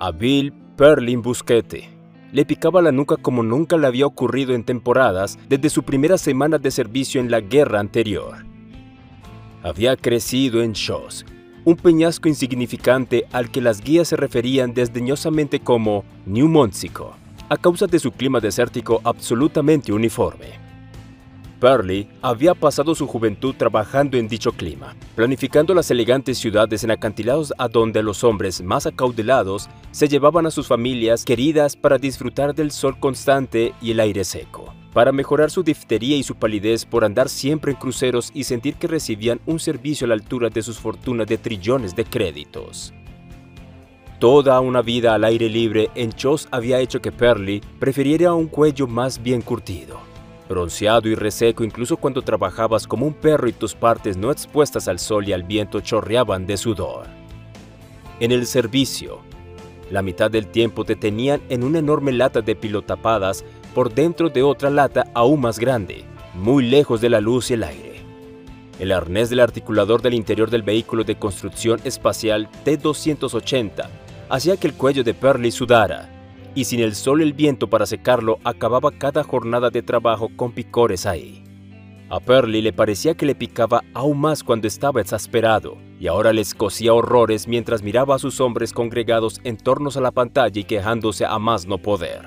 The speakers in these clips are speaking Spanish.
A Bill Perlin Busquete le picaba la nuca como nunca le había ocurrido en temporadas desde su primera semana de servicio en la guerra anterior. Había crecido en Schoss, un peñasco insignificante al que las guías se referían desdeñosamente como New Mexico, a causa de su clima desértico absolutamente uniforme. Perlin había pasado su juventud trabajando en dicho clima, planificando las elegantes ciudades en acantilados a donde los hombres más acaudalados se llevaban a sus familias queridas para disfrutar del sol constante y el aire seco, para mejorar su diftería y su palidez por andar siempre en cruceros y sentir que recibían un servicio a la altura de sus fortunas de trillones de créditos. Toda una vida al aire libre en Schoss había hecho que Perlin prefiriera un cuello más bien curtido, bronceado y reseco incluso cuando trabajabas como un perro y tus partes no expuestas al sol y al viento chorreaban de sudor. En el servicio, la mitad del tiempo te tenían en una enorme lata de pilotapadas por dentro de otra lata aún más grande, muy lejos de la luz y el aire. El arnés del articulador del interior del vehículo de construcción espacial T-280 hacía que el cuello de Perlin sudara, y sin el sol y el viento para secarlo, acababa cada jornada de trabajo con picores ahí. A Perlin le parecía que le picaba aún más cuando estaba exasperado, y ahora les cosía horrores mientras miraba a sus hombres congregados en torno a la pantalla y quejándose a más no poder.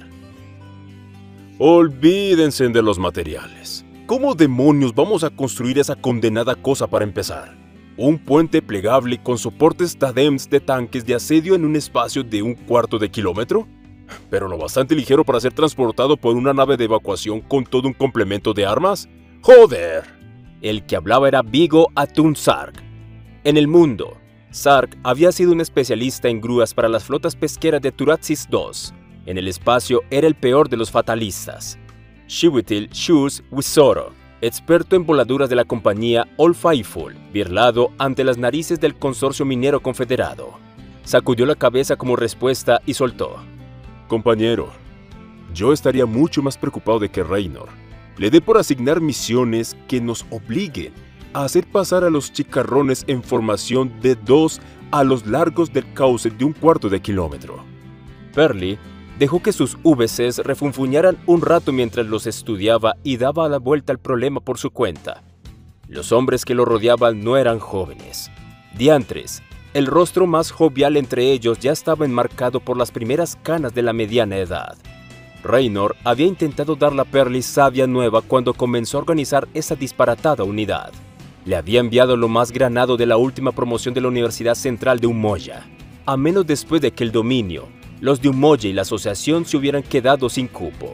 Olvídense de los materiales. ¿Cómo demonios vamos a construir esa condenada cosa para empezar? Un puente plegable con soportes TADEMS de tanques de asedio en un espacio de 1/4 de kilómetro, pero lo bastante ligero para ser transportado por una nave de evacuación con todo un complemento de armas. ¡Joder! El que hablaba era Viggo Atun Sark. En el mundo, Sark había sido un especialista en grúas para las flotas pesqueras de Turaxis II. En el espacio era el peor de los fatalistas. Chiwetel Schultz Wisoro, experto en voladuras de la compañía All Faithful, birlado ante las narices del consorcio minero confederado. Sacudió la cabeza como respuesta y soltó: Compañero, yo estaría mucho más preocupado de que Raynor le dé por asignar misiones que nos obliguen a hacer pasar a los chicarrones en formación de 2 a los largos del cauce de 1/4 de kilómetro. Perlin dejó que sus VCs refunfuñaran un rato mientras los estudiaba y daba la vuelta al problema por su cuenta. Los hombres que lo rodeaban no eran jóvenes. Diantres, el rostro más jovial entre ellos ya estaba enmarcado por las primeras canas de la mediana edad. Raynor había intentado darle a Perlin savia nueva cuando comenzó a organizar esa disparatada unidad. Le había enviado lo más granado de la última promoción de la Universidad Central de Umoja, a menos después de que el dominio, los de Umoja y la asociación se hubieran quedado sin cupo.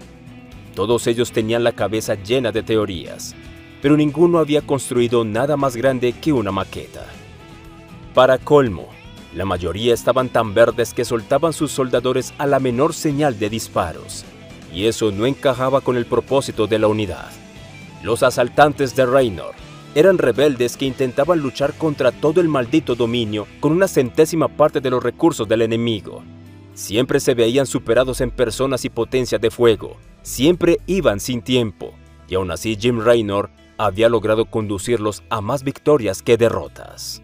Todos ellos tenían la cabeza llena de teorías, pero ninguno había construido nada más grande que una maqueta. Para colmo, la mayoría estaban tan verdes que soltaban sus soldadores a la menor señal de disparos, y eso no encajaba con el propósito de la unidad. Los asaltantes de Raynor eran rebeldes que intentaban luchar contra todo el maldito dominio con una centésima parte de los recursos del enemigo. Siempre se veían superados en personas y potencia de fuego, siempre iban sin tiempo, y aún así Jim Raynor había logrado conducirlos a más victorias que derrotas.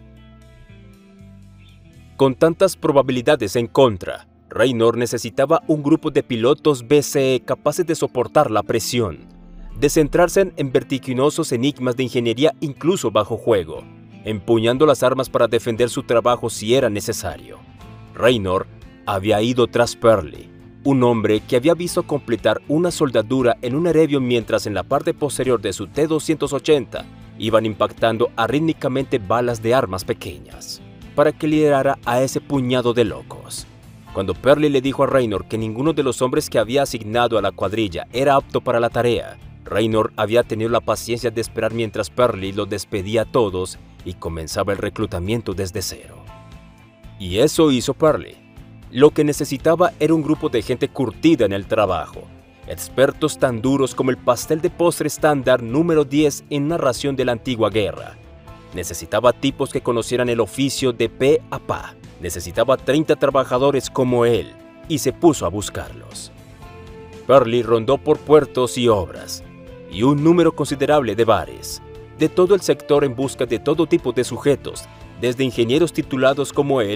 Con tantas probabilidades en contra, Raynor necesitaba un grupo de pilotos BCE capaces de soportar la presión, de centrarse en vertiginosos enigmas de ingeniería incluso bajo juego, empuñando las armas para defender su trabajo si era necesario. Raynor había ido tras Perlin, un hombre que había visto completar una soldadura en un Erevion mientras en la parte posterior de su T-280 iban impactando arrítmicamente balas de armas pequeñas, para que liderara a ese puñado de locos. Cuando Perlin le dijo a Raynor que ninguno de los hombres que había asignado a la cuadrilla era apto para la tarea, Raynor había tenido la paciencia de esperar mientras Perlin los despedía a todos y comenzaba el reclutamiento desde cero. Y eso hizo Perlin. Lo que necesitaba era un grupo de gente curtida en el trabajo, expertos tan duros como el pastel de postre estándar número 10 en narración de la antigua guerra. Necesitaba tipos que conocieran el oficio de pe a pa. Necesitaba 30 trabajadores como él, y se puso a buscarlos. Perlin rondó por puertos y obras, y un número considerable de bares, de todo el sector en busca de todo tipo de sujetos, desde ingenieros titulados como él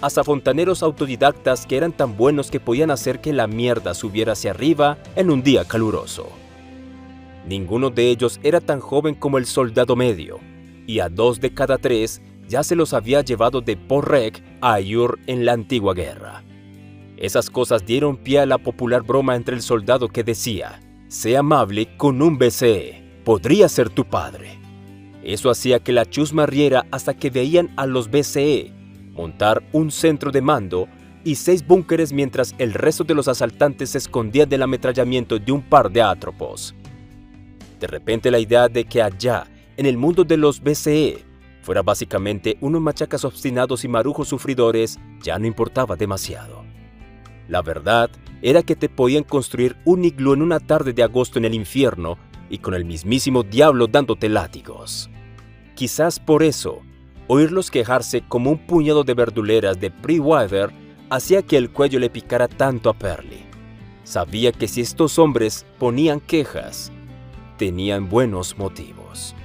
hasta fontaneros autodidactas que eran tan buenos que podían hacer que la mierda subiera hacia arriba en un día caluroso. Ninguno de ellos era tan joven como el soldado medio, y a 2 de cada 3 ya se los había llevado de Porrek a Ayur en la antigua guerra. Esas cosas dieron pie a la popular broma entre el soldado que decía: «Sé amable con un BCE, podría ser tu padre». Eso hacía que la chusma riera hasta que veían a los BCE montar un centro de mando y 6 búnkeres mientras el resto de los asaltantes se escondían del ametrallamiento de un par de átropos. De repente la idea de que allá, en el mundo de los BCE, fuera básicamente unos machacas obstinados y marujos sufridores, ya no importaba demasiado. La verdad era que te podían construir un iglú en una tarde de agosto en el infierno y con el mismísimo diablo dándote látigos. Quizás por eso, oírlos quejarse como un puñado de verduleras de Preweather hacía que el cuello le picara tanto a Perly. Sabía que si estos hombres ponían quejas, tenían buenos motivos.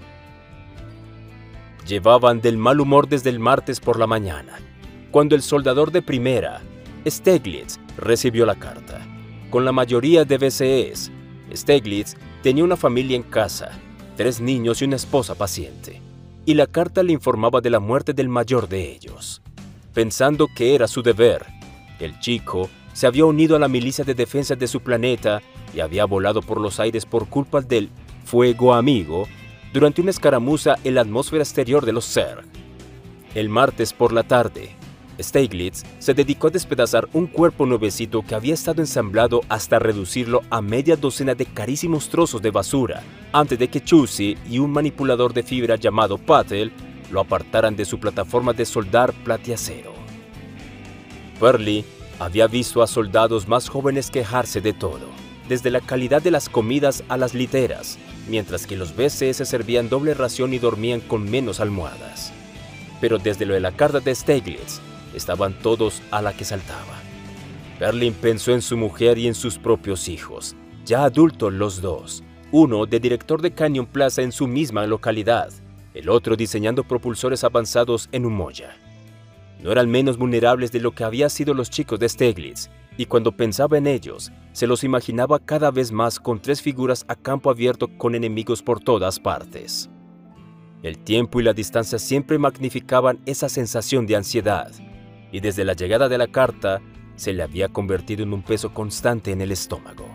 Llevaban del mal humor desde el martes por la mañana, cuando el soldador de primera, Steglitz, recibió la carta. Con la mayoría de BCEs, Steglitz tenía una familia en casa, 3 niños y una esposa paciente, y la carta le informaba de la muerte del mayor de ellos. Pensando que era su deber, el chico se había unido a la milicia de defensa de su planeta y había volado por los aires por culpa del fuego amigo durante una escaramuza en la atmósfera exterior de los Zerg. El martes por la tarde, Steglitz se dedicó a despedazar un cuerpo nuevecito que había estado ensamblado hasta reducirlo a media docena de carísimos trozos de basura, antes de que Chusey y un manipulador de fibra llamado Patel lo apartaran de su plataforma de soldar platiacero. Perly había visto a soldados más jóvenes quejarse de todo, desde la calidad de las comidas a las literas, mientras que los BCE se servían doble ración y dormían con menos almohadas. Pero desde lo de la carta de Steglitz, estaban todos a la que saltaba. Perlin pensó en su mujer y en sus propios hijos, ya adultos los dos, uno de director de Canyon Plaza en su misma localidad, el otro diseñando propulsores avanzados en Umoja. No eran menos vulnerables de lo que habían sido los chicos de Steglitz, y cuando pensaba en ellos, se los imaginaba cada vez más con 3 figuras a campo abierto con enemigos por todas partes. El tiempo y la distancia siempre magnificaban esa sensación de ansiedad, y desde la llegada de la carta se le había convertido en un peso constante en el estómago.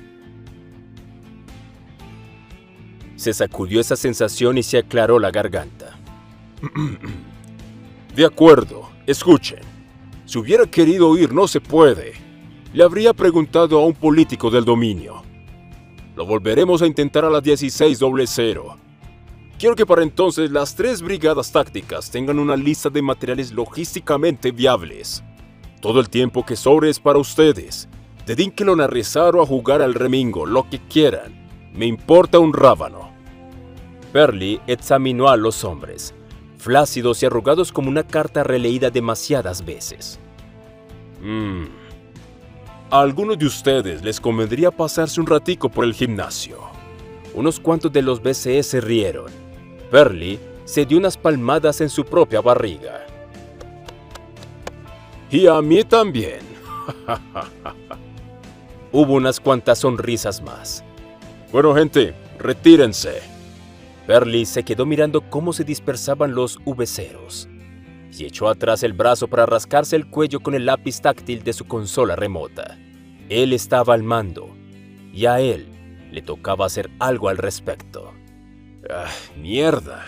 Se sacudió esa sensación y se aclaró la garganta. De acuerdo, escuchen. Si hubiera querido oír no se puede, le habría preguntado a un político del dominio. Lo volveremos a intentar a las 16:00. Quiero que para entonces las 3 brigadas tácticas tengan una lista de materiales logísticamente viables. Todo el tiempo que sobre es para ustedes. Dedíquenlo a rezar o a jugar al remingo, lo que quieran. Me importa un rábano. Perly examinó a los hombres, flácidos y arrugados como una carta releída demasiadas veces. A algunos de ustedes les convendría pasarse un ratico por el gimnasio. Unos cuantos de los BCE se rieron. Perly se dio unas palmadas en su propia barriga. Y a mí también. Hubo unas cuantas sonrisas más. Bueno, gente, retírense. Perly se quedó mirando cómo se dispersaban los VCeros y echó atrás el brazo para rascarse el cuello con el lápiz táctil de su consola remota. Él estaba al mando, y a él le tocaba hacer algo al respecto. ¡Mierda!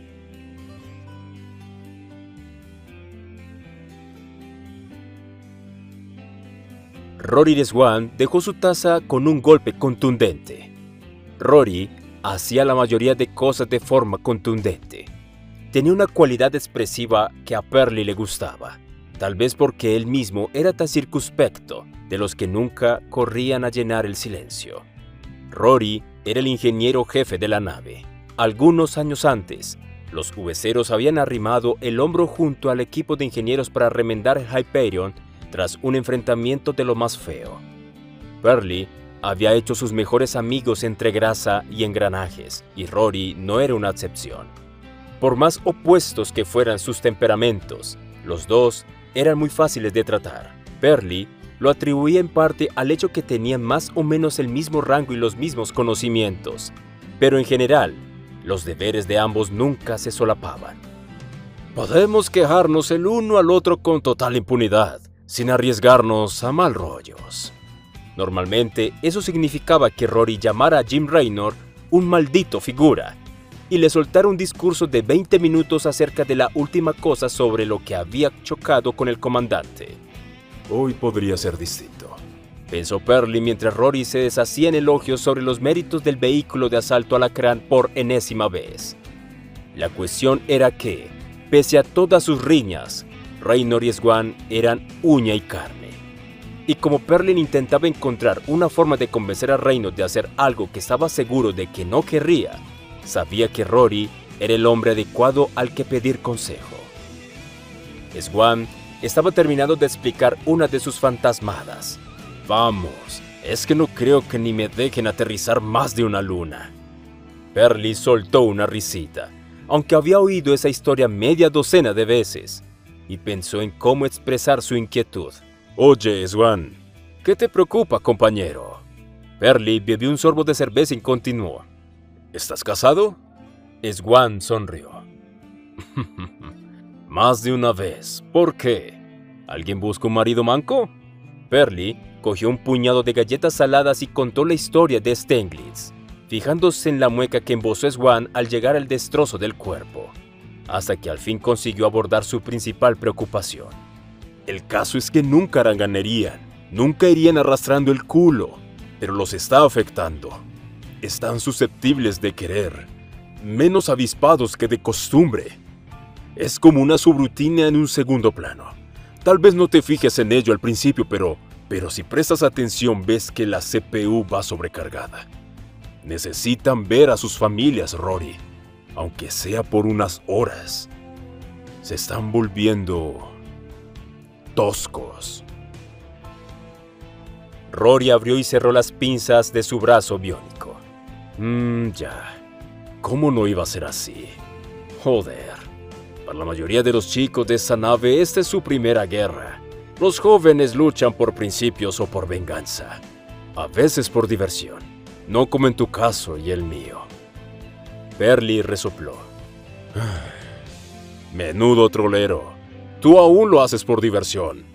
Rory Deswan dejó su taza con un golpe contundente. Rory hacía la mayoría de cosas de forma contundente. Tenía una cualidad expresiva que a Perly le gustaba, tal vez porque él mismo era tan circunspecto, de los que nunca corrían a llenar el silencio. Rory era el ingeniero jefe de la nave. Algunos años antes, los VCeros habían arrimado el hombro junto al equipo de ingenieros para remendar el Hyperion tras un enfrentamiento de lo más feo. Perly había hecho sus mejores amigos entre grasa y engranajes, y Rory no era una excepción. Por más opuestos que fueran sus temperamentos, los dos eran muy fáciles de tratar. Perly lo atribuía en parte al hecho que tenían más o menos el mismo rango y los mismos conocimientos, pero en general, los deberes de ambos nunca se solapaban. Podemos quejarnos el uno al otro con total impunidad, sin arriesgarnos a mal rollos. Normalmente, eso significaba que Rory llamara a Jim Raynor un maldito figura y le soltara un discurso de 20 minutos acerca de la última cosa sobre lo que había chocado con el comandante. Hoy podría ser distinto, pensó Perly mientras Rory se deshacía en elogios sobre los méritos del vehículo de asalto alacrán por enésima vez. La cuestión era que, pese a todas sus riñas, Raynor y Swann eran uña y carne. Y como Perlin intentaba encontrar una forma de convencer a Raynor de hacer algo que estaba seguro de que no querría, sabía que Rory era el hombre adecuado al que pedir consejo. Swann estaba terminando de explicar una de sus fantasmadas. Vamos, es que no creo que ni me dejen aterrizar más de una luna. Perly soltó una risita, aunque había oído esa historia media docena de veces, y pensó en cómo expresar su inquietud. Oye, Swann, ¿qué te preocupa, compañero? Perly bebió un sorbo de cerveza y continuó. ¿Estás casado? Swann sonrió. Más de una vez. ¿Por qué? ¿Alguien busca un marido manco? Perly cogió un puñado de galletas saladas y contó la historia de Stieglitz, fijándose en la mueca que embozó Swann al llegar al destrozo del cuerpo, hasta que al fin consiguió abordar su principal preocupación. El caso es que nunca haraganerían, nunca irían arrastrando el culo, pero los está afectando. Están susceptibles de querer, menos avispados que de costumbre. Es como una subrutina en un segundo plano. Tal vez no te fijes en ello al principio, pero si prestas atención ves que la CPU va sobrecargada. Necesitan ver a sus familias, Rory, aunque sea por unas horas. Se están volviendo toscos. Rory abrió y cerró las pinzas de su brazo biónico. Ya. ¿Cómo no iba a ser así? Joder. Para la mayoría de los chicos de esta nave, esta es su primera guerra. Los jóvenes luchan por principios o por venganza. A veces por diversión. No como en tu caso y el mío. Perly resopló. Menudo trolero. Tú aún lo haces por diversión.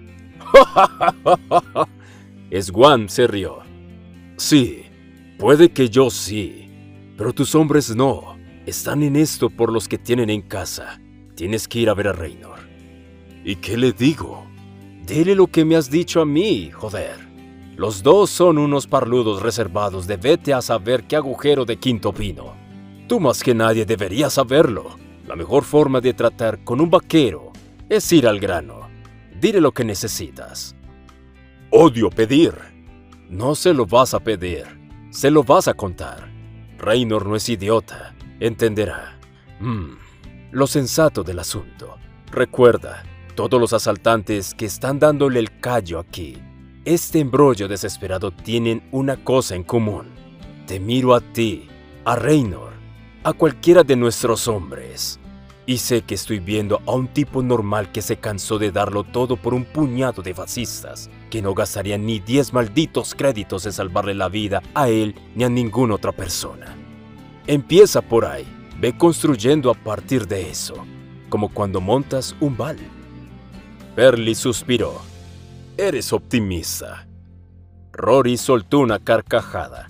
Swann se rió. Sí, puede que yo sí, pero tus hombres no. Están en esto por los que tienen en casa. Tienes que ir a ver a Raynor. ¿Y qué le digo? Dile lo que me has dicho a mí, joder. Los dos son unos parludos reservados de vete a saber qué agujero de quinto pino. Tú más que nadie deberías saberlo. La mejor forma de tratar con un vaquero es ir al grano. Dile lo que necesitas. Odio pedir. No se lo vas a pedir. Se lo vas a contar. Raynor no es idiota. Entenderá. Lo sensato del asunto. Recuerda, todos los asaltantes que están dándole el callo aquí, este embrollo desesperado, tienen una cosa en común. Te miro a ti, a Raynor, a cualquiera de nuestros hombres. Y sé que estoy viendo a un tipo normal que se cansó de darlo todo por un puñado de fascistas que no gastarían ni 10 malditos créditos en salvarle la vida a él ni a ninguna otra persona. Empieza por ahí, ve construyendo a partir de eso, como cuando montas un bal. Perly suspiró. Eres optimista. Rory soltó una carcajada.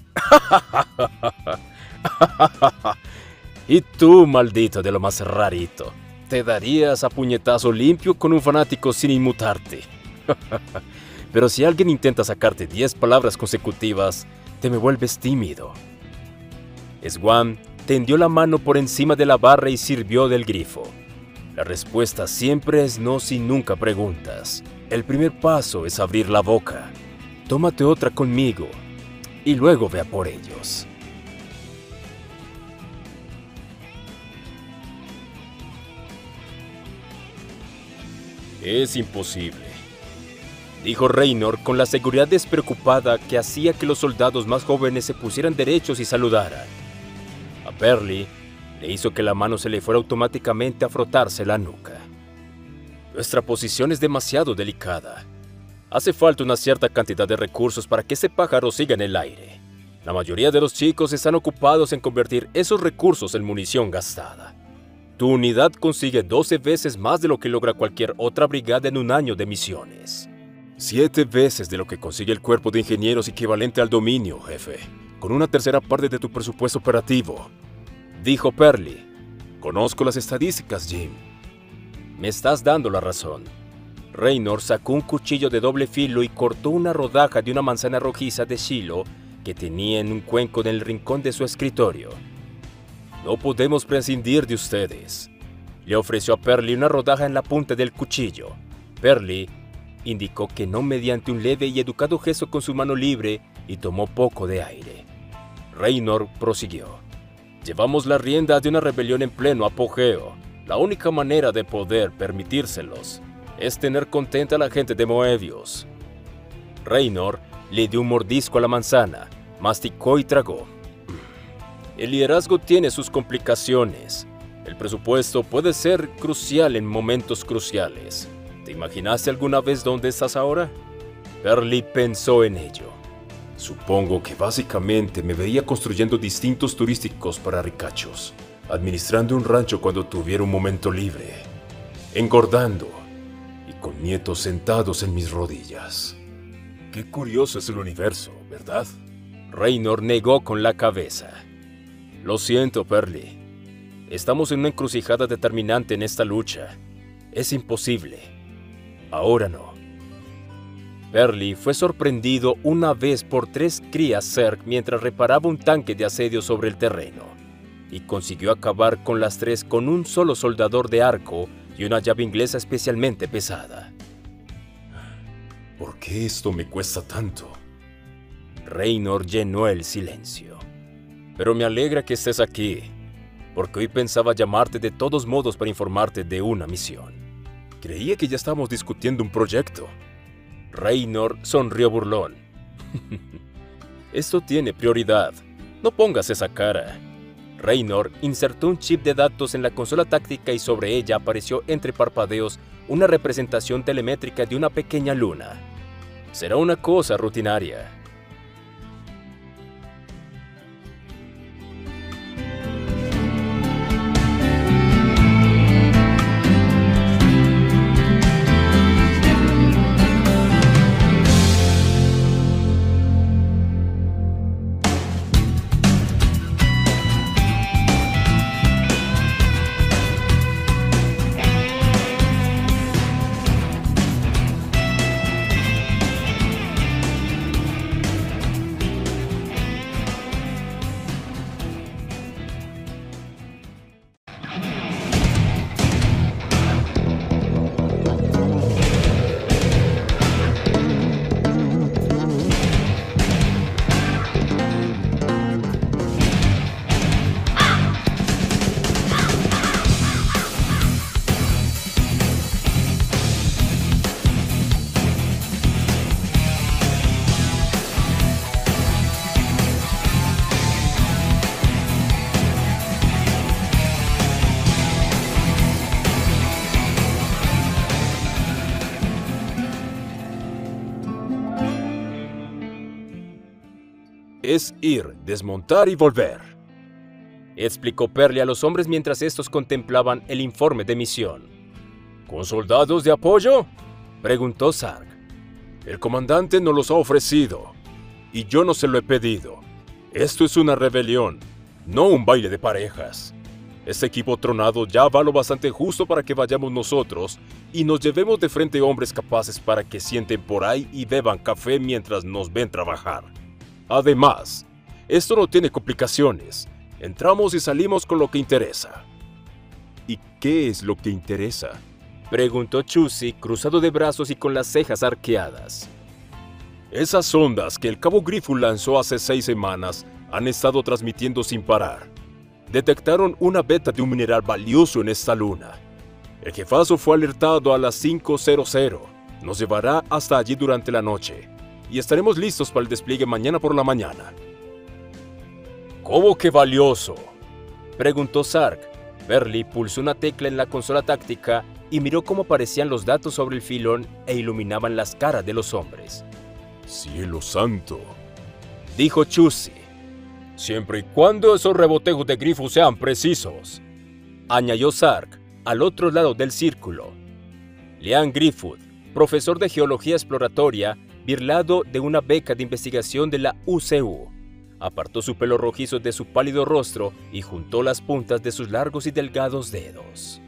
Y tú, maldito de lo más rarito, te darías a puñetazo limpio con un fanático sin inmutarte. Pero si alguien intenta sacarte 10 palabras consecutivas, te me vuelves tímido. Swann tendió la mano por encima de la barra y sirvió del grifo. La respuesta siempre es no si nunca preguntas. El primer paso es abrir la boca. Tómate otra conmigo y luego ve a por ellos. Es imposible, dijo Raynor con la seguridad despreocupada que hacía que los soldados más jóvenes se pusieran derechos y saludaran. A Perly le hizo que la mano se le fuera automáticamente a frotarse la nuca. Nuestra posición es demasiado delicada. Hace falta una cierta cantidad de recursos para que ese pájaro siga en el aire. La mayoría de los chicos están ocupados en convertir esos recursos en munición gastada. Tu unidad consigue 12 veces más de lo que logra cualquier otra brigada en un año de misiones. 7 veces de lo que consigue el cuerpo de ingenieros equivalente al dominio, jefe, con una tercera parte de tu presupuesto operativo, dijo Perly. Conozco las estadísticas, Jim. Me estás dando la razón. Raynor sacó un cuchillo de doble filo y cortó una rodaja de una manzana rojiza de Shiloh que tenía en un cuenco en el rincón de su escritorio. No podemos prescindir de ustedes. Le ofreció a Perly una rodaja en la punta del cuchillo. Perly indicó que no mediante un leve y educado gesto con su mano libre y tomó poco de aire. Raynor prosiguió. Llevamos la rienda de una rebelión en pleno apogeo. La única manera de poder permitírselos es tener contenta a la gente de Moebius. Raynor le dio un mordisco a la manzana, masticó y tragó. El liderazgo tiene sus complicaciones. El presupuesto puede ser crucial en momentos cruciales. ¿Te imaginaste alguna vez dónde estás ahora? Perly pensó en ello. Supongo que básicamente me veía construyendo distintos turísticos para ricachos, administrando un rancho cuando tuviera un momento libre, engordando y con nietos sentados en mis rodillas. Qué curioso es el universo, ¿verdad? Raynor negó con la cabeza. Lo siento, Perly. Estamos en una encrucijada determinante en esta lucha. Es imposible. Ahora no. Perly fue sorprendido una vez por 3 crías Zerg mientras reparaba un tanque de asedio sobre el terreno, y consiguió acabar con las 3 con un solo soldador de arco y una llave inglesa especialmente pesada. ¿Por qué esto me cuesta tanto? Raynor llenó el silencio. Pero me alegra que estés aquí, porque hoy pensaba llamarte de todos modos para informarte de una misión. Creía que ya estábamos discutiendo un proyecto. Raynor sonrió burlón. Esto tiene prioridad. No pongas esa cara. Raynor insertó un chip de datos en la consola táctica y sobre ella apareció entre parpadeos una representación telemétrica de una pequeña luna. Será una cosa rutinaria. Es ir, desmontar y volver, explicó Perly a los hombres mientras estos contemplaban el informe de misión. ¿Con soldados de apoyo?, preguntó Sark. El comandante nos los ha ofrecido, y yo no se lo he pedido. Esto es una rebelión, no un baile de parejas. Este equipo tronado ya va lo bastante justo para que vayamos nosotros y nos llevemos de frente hombres capaces para que sienten por ahí y beban café mientras nos ven trabajar. Además, esto no tiene complicaciones. Entramos y salimos con lo que interesa. ¿Y qué es lo que interesa?, preguntó Chusy, cruzado de brazos y con las cejas arqueadas. Esas ondas que el Cabo Griffon lanzó hace 6 semanas han estado transmitiendo sin parar. Detectaron una beta de un mineral valioso en esta luna. El jefazo fue alertado a las 5:00. Nos llevará hasta allí durante la noche y estaremos listos para el despliegue mañana por la mañana. ¿Cómo que valioso?, preguntó Sark. Perly pulsó una tecla en la consola táctica y miró cómo aparecían los datos sobre el filón e iluminaban las caras de los hombres. ¡Cielo santo!, dijo Chusey. Siempre y cuando esos rebotejos de grifo sean precisos, añadió Sark, al otro lado del círculo. Leanne Griffith, profesor de geología exploratoria, birlado de una beca de investigación de la UCU, apartó su pelo rojizo de su pálido rostro y juntó las puntas de sus largos y delgados dedos.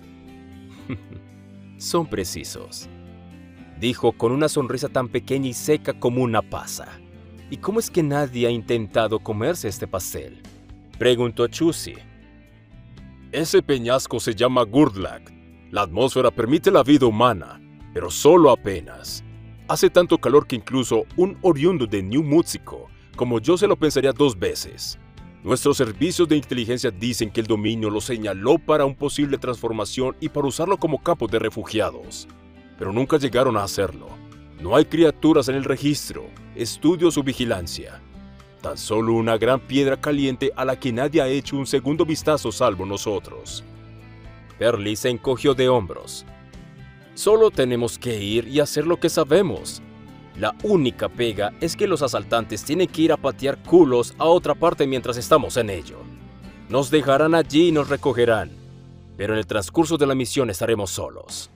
Son precisos, dijo con una sonrisa tan pequeña y seca como una pasa. ¿Y cómo es que nadie ha intentado comerse este pastel?, preguntó Chusey. Ese peñasco se llama Gurdlac. La atmósfera permite la vida humana, pero solo apenas. Hace tanto calor que incluso un oriundo de New Mexico como yo se lo pensaría 2 veces. Nuestros servicios de inteligencia dicen que el dominio lo señaló para una posible transformación y para usarlo como campo de refugiados, pero nunca llegaron a hacerlo. No hay criaturas en el registro, estudios o vigilancia. Tan solo una gran piedra caliente a la que nadie ha hecho un segundo vistazo salvo nosotros. Pearlie se encogió de hombros. Solo tenemos que ir y hacer lo que sabemos. La única pega es que los asaltantes tienen que ir a patear culos a otra parte mientras estamos en ello. Nos dejarán allí y nos recogerán, pero en el transcurso de la misión estaremos solos.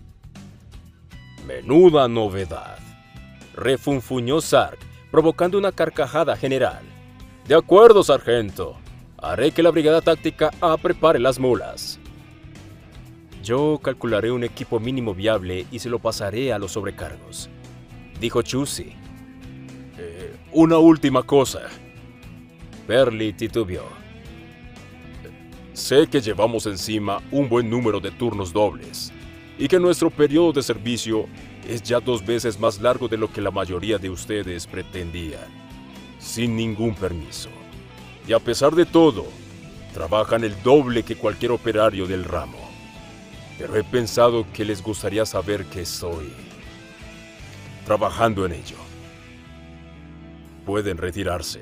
Menuda novedad, refunfuñó Sark, provocando una carcajada general. De acuerdo, sargento. Haré que la brigada táctica prepare las mulas. Yo calcularé un equipo mínimo viable y se lo pasaré a los sobrecargos, dijo Chusey. Una última cosa. Pearlie titubeó. Sé que llevamos encima un buen número de turnos dobles y que nuestro periodo de servicio es ya 2 veces más largo de lo que la mayoría de ustedes pretendían, sin ningún permiso. Y a pesar de todo, trabajan el doble que cualquier operario del ramo. Pero he pensado que les gustaría saber que estoy trabajando en ello. Pueden retirarse.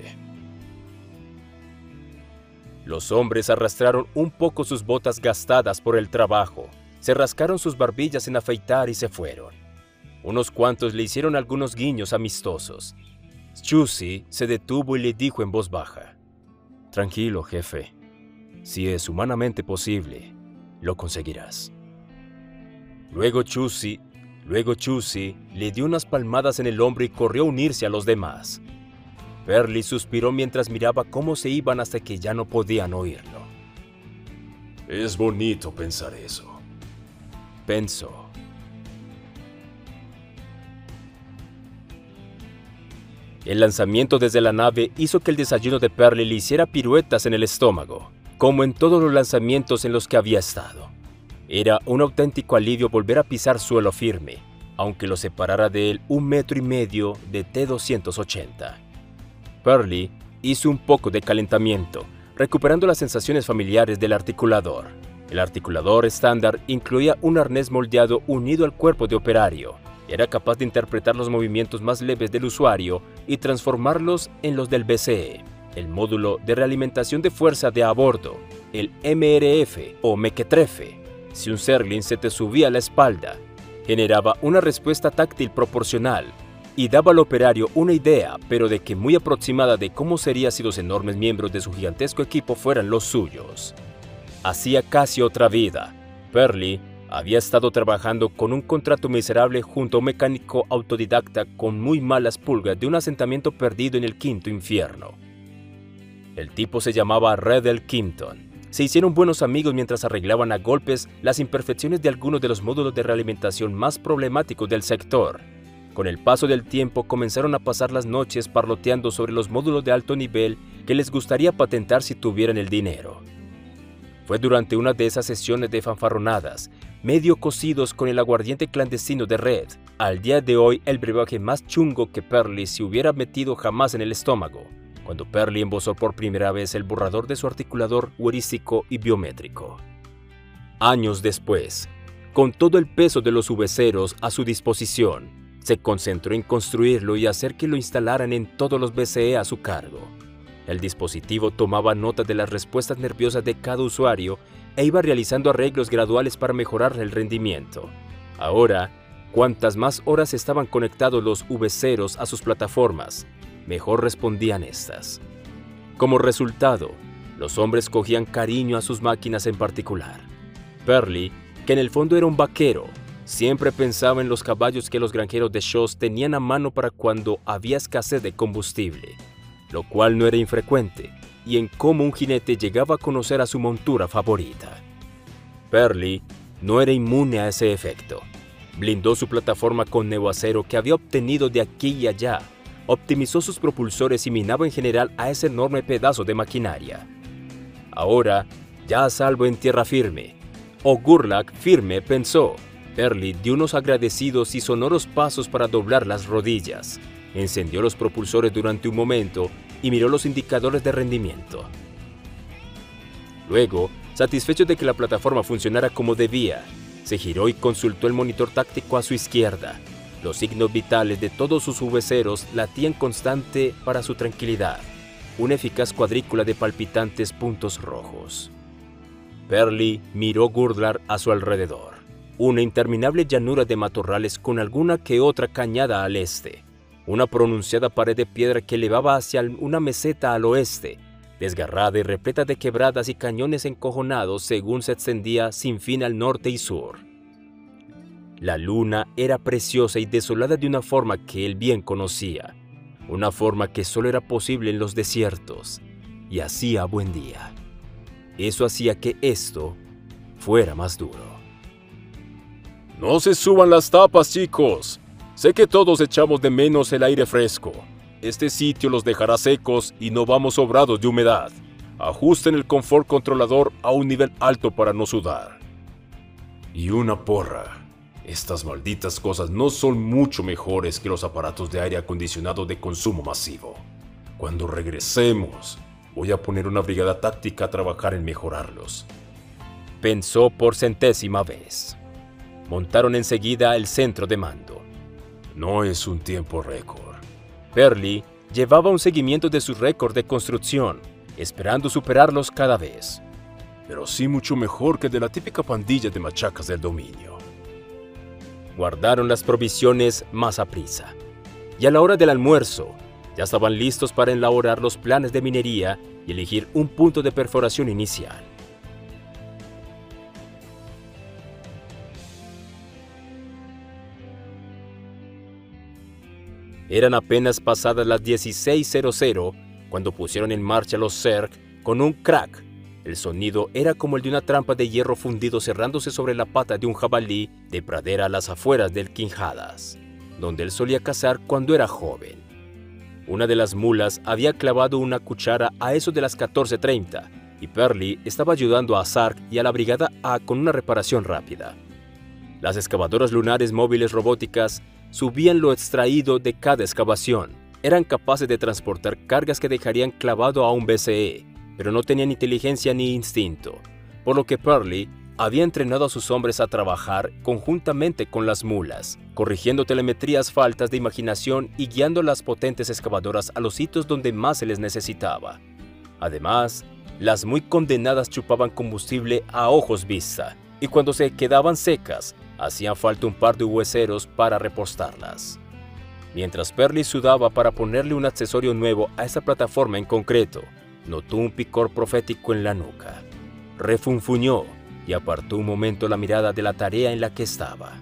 Los hombres arrastraron un poco sus botas gastadas por el trabajo, se rascaron sus barbillas en afeitar y se fueron. Unos cuantos le hicieron algunos guiños amistosos. Chusey se detuvo y le dijo en voz baja: «Tranquilo, jefe. Si es humanamente posible, lo conseguirás». Luego Chusey le dio unas palmadas en el hombro y corrió a unirse a los demás. Pearlie suspiró mientras miraba cómo se iban hasta que ya no podían oírlo. Es bonito pensar eso, pensó. El lanzamiento desde la nave hizo que el desayuno de Pearlie le hiciera piruetas en el estómago, como en todos los lanzamientos en los que había estado. Era un auténtico alivio volver a pisar suelo firme, aunque lo separara de él 1,5 metros de T-280. Pearlie hizo un poco de calentamiento, recuperando las sensaciones familiares del articulador. El articulador estándar incluía un arnés moldeado unido al cuerpo de operario. Era capaz de interpretar los movimientos más leves del usuario y transformarlos en los del BCE, el módulo de realimentación de fuerza de a bordo, el MRF o mequetrefe. Si un Zerglin se te subía a la espalda, generaba una respuesta táctil proporcional y daba al operario una idea, pero de que muy aproximada, de cómo sería si los enormes miembros de su gigantesco equipo fueran los suyos. Hacía casi otra vida. Pearlie había estado trabajando con un contrato miserable junto a un mecánico autodidacta con muy malas pulgas de un asentamiento perdido en el quinto infierno. El tipo se llamaba Redell Kimpton. Se hicieron buenos amigos mientras arreglaban a golpes las imperfecciones de algunos de los módulos de realimentación más problemáticos del sector. Con el paso del tiempo comenzaron a pasar las noches parloteando sobre los módulos de alto nivel que les gustaría patentar si tuvieran el dinero. Fue durante una de esas sesiones de fanfarronadas, medio cocidos con el aguardiente clandestino de Red, al día de hoy el brebaje más chungo que Pearlie se hubiera metido jamás en el estómago, cuando Pearlie embozó por primera vez el borrador de su articulador heurístico y biométrico. Años después, con todo el peso de los VCeros a su disposición, se concentró en construirlo y hacer que lo instalaran en todos los BCE a su cargo. El dispositivo tomaba nota de las respuestas nerviosas de cada usuario e iba realizando arreglos graduales para mejorar el rendimiento. Ahora, cuantas más horas estaban conectados los V0s a sus plataformas, mejor respondían estas. Como resultado, los hombres cogían cariño a sus máquinas en particular. Perly, que en el fondo era un vaquero, siempre pensaba en los caballos que los granjeros de Shoals tenían a mano para cuando había escasez de combustible, lo cual no era infrecuente, y en cómo un jinete llegaba a conocer a su montura favorita. Perly no era inmune a ese efecto. Blindó su plataforma con neoacero que había obtenido de aquí y allá, optimizó sus propulsores y minaba en general a ese enorme pedazo de maquinaria. Ahora, ya a salvo en tierra firme, o Gurlak firme, pensó, Perly dio unos agradecidos y sonoros pasos para doblar las rodillas, encendió los propulsores durante un momento y miró los indicadores de rendimiento. Luego, satisfecho de que la plataforma funcionara como debía, se giró y consultó el monitor táctico a su izquierda. Los signos vitales de todos sus V0s latían constante para su tranquilidad, una eficaz cuadrícula de palpitantes puntos rojos. Perly miró Gurlak a su alrededor, una interminable llanura de matorrales con alguna que otra cañada al este, una pronunciada pared de piedra que elevaba hacia una meseta al oeste, desgarrada y repleta de quebradas y cañones encojonados según se extendía sin fin al norte y sur. La luna era preciosa y desolada de una forma que él bien conocía, una forma que solo era posible en los desiertos, y hacía buen día. Eso hacía que esto fuera más duro. No se suban las tapas, chicos. Sé que todos echamos de menos el aire fresco. Este sitio los dejará secos y no vamos sobrados de humedad. Ajusten el confort controlador a un nivel alto para no sudar. Y una porra. Estas malditas cosas no son mucho mejores que los aparatos de aire acondicionado de consumo masivo. Cuando regresemos, voy a poner una brigada táctica a trabajar en mejorarlos. Pensó por centésima vez. Montaron enseguida el centro de mando. No es un tiempo récord. Perly llevaba un seguimiento de su récord de construcción, esperando superarlos cada vez. Pero sí mucho mejor que de la típica pandilla de machacas del dominio. Guardaron las provisiones más a prisa. Y a la hora del almuerzo, ya estaban listos para elaborar los planes de minería y elegir un punto de perforación inicial. Eran apenas pasadas las 16:00 cuando pusieron en marcha los Zerg con un crack. El sonido era como el de una trampa de hierro fundido cerrándose sobre la pata de un jabalí de pradera a las afueras del Quinjadas, donde él solía cazar cuando era joven. Una de las mulas había clavado una cuchara a eso de las 14:30 y Perly estaba ayudando a Sark y a la Brigada A con una reparación rápida. Las excavadoras lunares móviles robóticas subían lo extraído de cada excavación. Eran capaces de transportar cargas que dejarían clavado a un BCE, pero no tenían inteligencia ni instinto, por lo que Perly había entrenado a sus hombres a trabajar conjuntamente con las mulas, corrigiendo telemetrías faltas de imaginación y guiando las potentes excavadoras a los sitios donde más se les necesitaba. Además, las muy condenadas chupaban combustible a ojos vista, y cuando se quedaban secas, hacían falta un par de hueseros para repostarlas. Mientras Perly sudaba para ponerle un accesorio nuevo a esa plataforma en concreto, notó un picor profético en la nuca. Refunfuñó y apartó un momento la mirada de la tarea en la que estaba.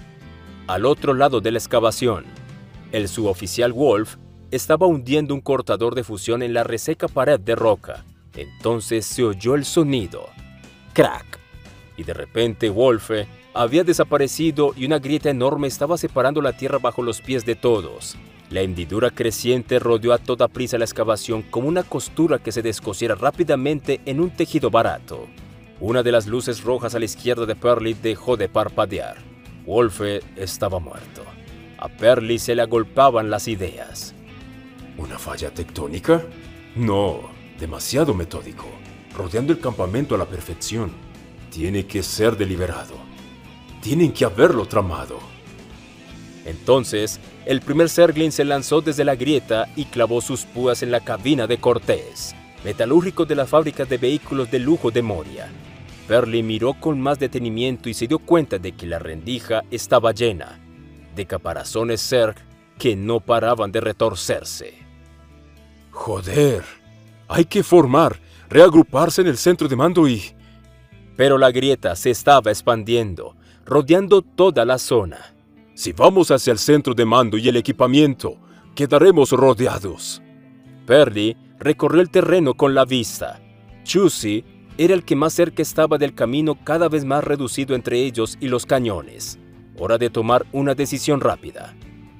Al otro lado de la excavación, el suboficial Wolf estaba hundiendo un cortador de fusión en la reseca pared de roca. Entonces se oyó el sonido. ¡Crack! Y de repente Wolfe había desaparecido y una grieta enorme estaba separando la tierra bajo los pies de todos. La hendidura creciente rodeó a toda prisa la excavación como una costura que se descosiera rápidamente en un tejido barato. Una de las luces rojas a la izquierda de Perly dejó de parpadear. Wolfe estaba muerto. A Perly se le agolpaban las ideas. ¿Una falla tectónica? No, demasiado metódico, rodeando el campamento a la perfección. Tiene que ser deliberado. Tienen que haberlo tramado. Entonces, el primer Zerglin se lanzó desde la grieta y clavó sus púas en la cabina de Cortés, metalúrgico de las fábricas de vehículos de lujo de Moria. Perry miró con más detenimiento y se dio cuenta de que la rendija estaba llena de caparazones Zerg que no paraban de retorcerse. ¡Joder! Hay que formar, reagruparse en el centro de mando y... Pero la grieta se estaba expandiendo, rodeando toda la zona. Si vamos hacia el centro de mando y el equipamiento, quedaremos rodeados. Perry recorrió el terreno con la vista. Chusey era el que más cerca estaba del camino, cada vez más reducido entre ellos y los cañones. Hora de tomar una decisión rápida.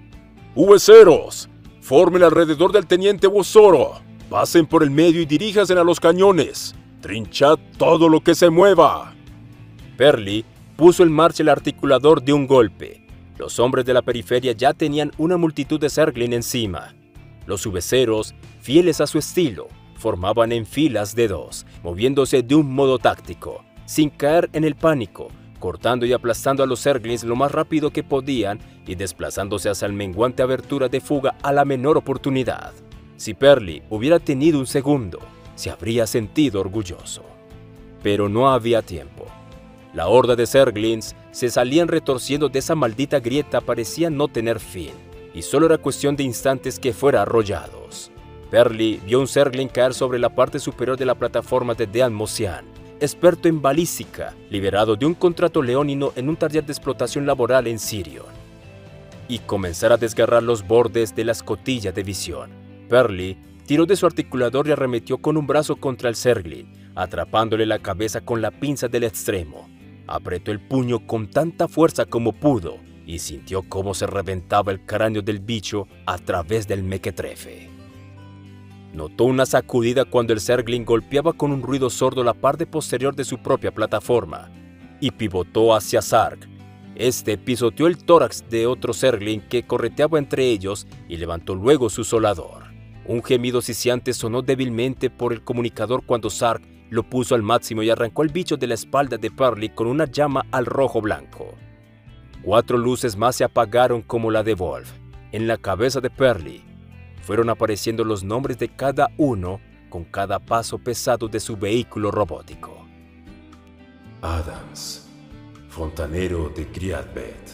¡Hueseros! Formen alrededor del teniente Bosoro. Pasen por el medio y diríjanse a los cañones. Trinchad todo lo que se mueva. Perry puso en marcha el articulador de un golpe. Los hombres de la periferia ya tenían una multitud de Zerglin encima. Los hueseros, fieles a su estilo, formaban en filas de dos, moviéndose de un modo táctico, sin caer en el pánico, cortando y aplastando a los Zerglins lo más rápido que podían y desplazándose hacia la menguante abertura de fuga a la menor oportunidad. Si Perry hubiera tenido un segundo, se habría sentido orgulloso. Pero no había tiempo. La horda de Zerglins se salían retorciendo de esa maldita grieta, parecía no tener fin, y solo era cuestión de instantes que fuera arrollados. Perry vio un Zerglin caer sobre la parte superior de la plataforma de Dean Mosian, experto en balística, liberado de un contrato leonino en un taller de explotación laboral en Sirion, y comenzar a desgarrar los bordes de la escotilla de visión. Perry tiró de su articulador y arremetió con un brazo contra el Zerglin, atrapándole la cabeza con la pinza del extremo. Apretó el puño con tanta fuerza como pudo y sintió cómo se reventaba el cráneo del bicho a través del mequetrefe. Notó una sacudida cuando el Zerglin golpeaba con un ruido sordo la parte posterior de su propia plataforma y pivotó hacia Sark. Este pisoteó el tórax de otro Zerglin que correteaba entre ellos y levantó luego su solador. Un gemido sisiante sonó débilmente por el comunicador cuando Sark lo puso al máximo y arrancó el bicho de la espalda de Perry con una llama al rojo-blanco. 4 luces más se apagaron como la de Wolf. En la cabeza de Perry fueron apareciendo los nombres de cada uno con cada paso pesado de su vehículo robótico. Adams, fontanero de Griadbet.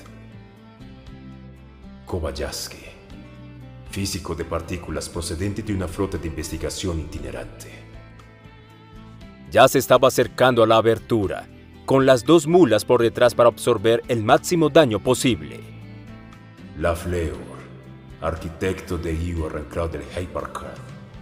Kobayashi, físico de partículas procedente de una flota de investigación itinerante. Ya se estaba acercando a la abertura, con las 2 mulas por detrás para absorber el máximo daño posible. Lafleur, arquitecto de Ivar Crowd del Hypercar.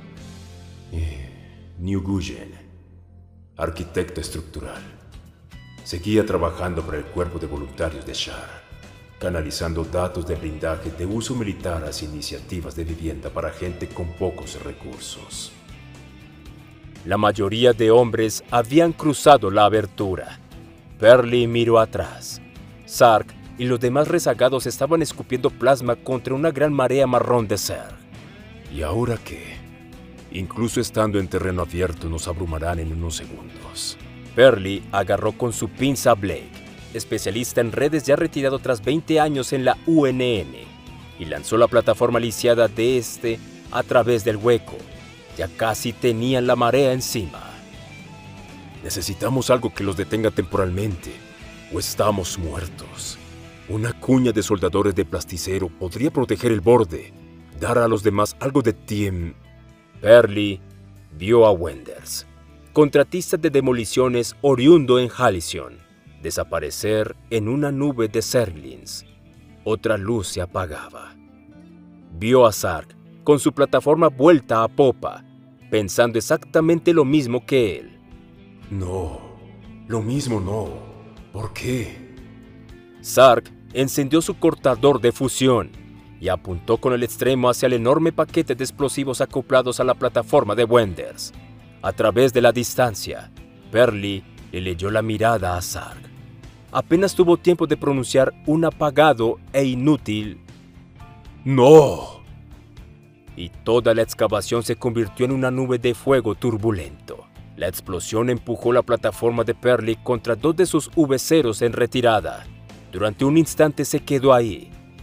Nguyen, arquitecto estructural. Seguía trabajando para el cuerpo de voluntarios de Shar, canalizando datos de blindaje de uso militar hacia iniciativas de vivienda para gente con pocos recursos. La mayoría de hombres habían cruzado la abertura. Perry miró atrás. Sark y los demás rezagados estaban escupiendo plasma contra una gran marea marrón de Zerg. ¿Y ahora qué? Incluso estando en terreno abierto nos abrumarán en unos segundos. Perry agarró con su pinza a Blake, especialista en redes ya retirado tras 20 años en la UNN, y lanzó la plataforma lisiada de este a través del hueco. Ya casi tenían la marea encima. Necesitamos algo que los detenga temporalmente, o estamos muertos. Una cuña de soldadores de plasticero podría proteger el borde, dar a los demás algo de tiempo. Perry vio a Wenders, contratista de demoliciones oriundo en Halcyon, desaparecer en una nube de Zerglins. Otra luz se apagaba. Vio a Sark con su plataforma vuelta a popa, pensando exactamente lo mismo que él. No, lo mismo no. ¿Por qué? Sark encendió su cortador de fusión y apuntó con el extremo hacia el enorme paquete de explosivos acoplados a la plataforma de Wenders. A través de la distancia, Perry le leyó la mirada a Sark. Apenas tuvo tiempo de pronunciar un apagado e inútil ¡No! Y toda la excavación se convirtió en una nube de fuego turbulento. La explosión empujó la plataforma de Perry contra 2 de sus V0s en retirada. Durante un instante se quedó ahí,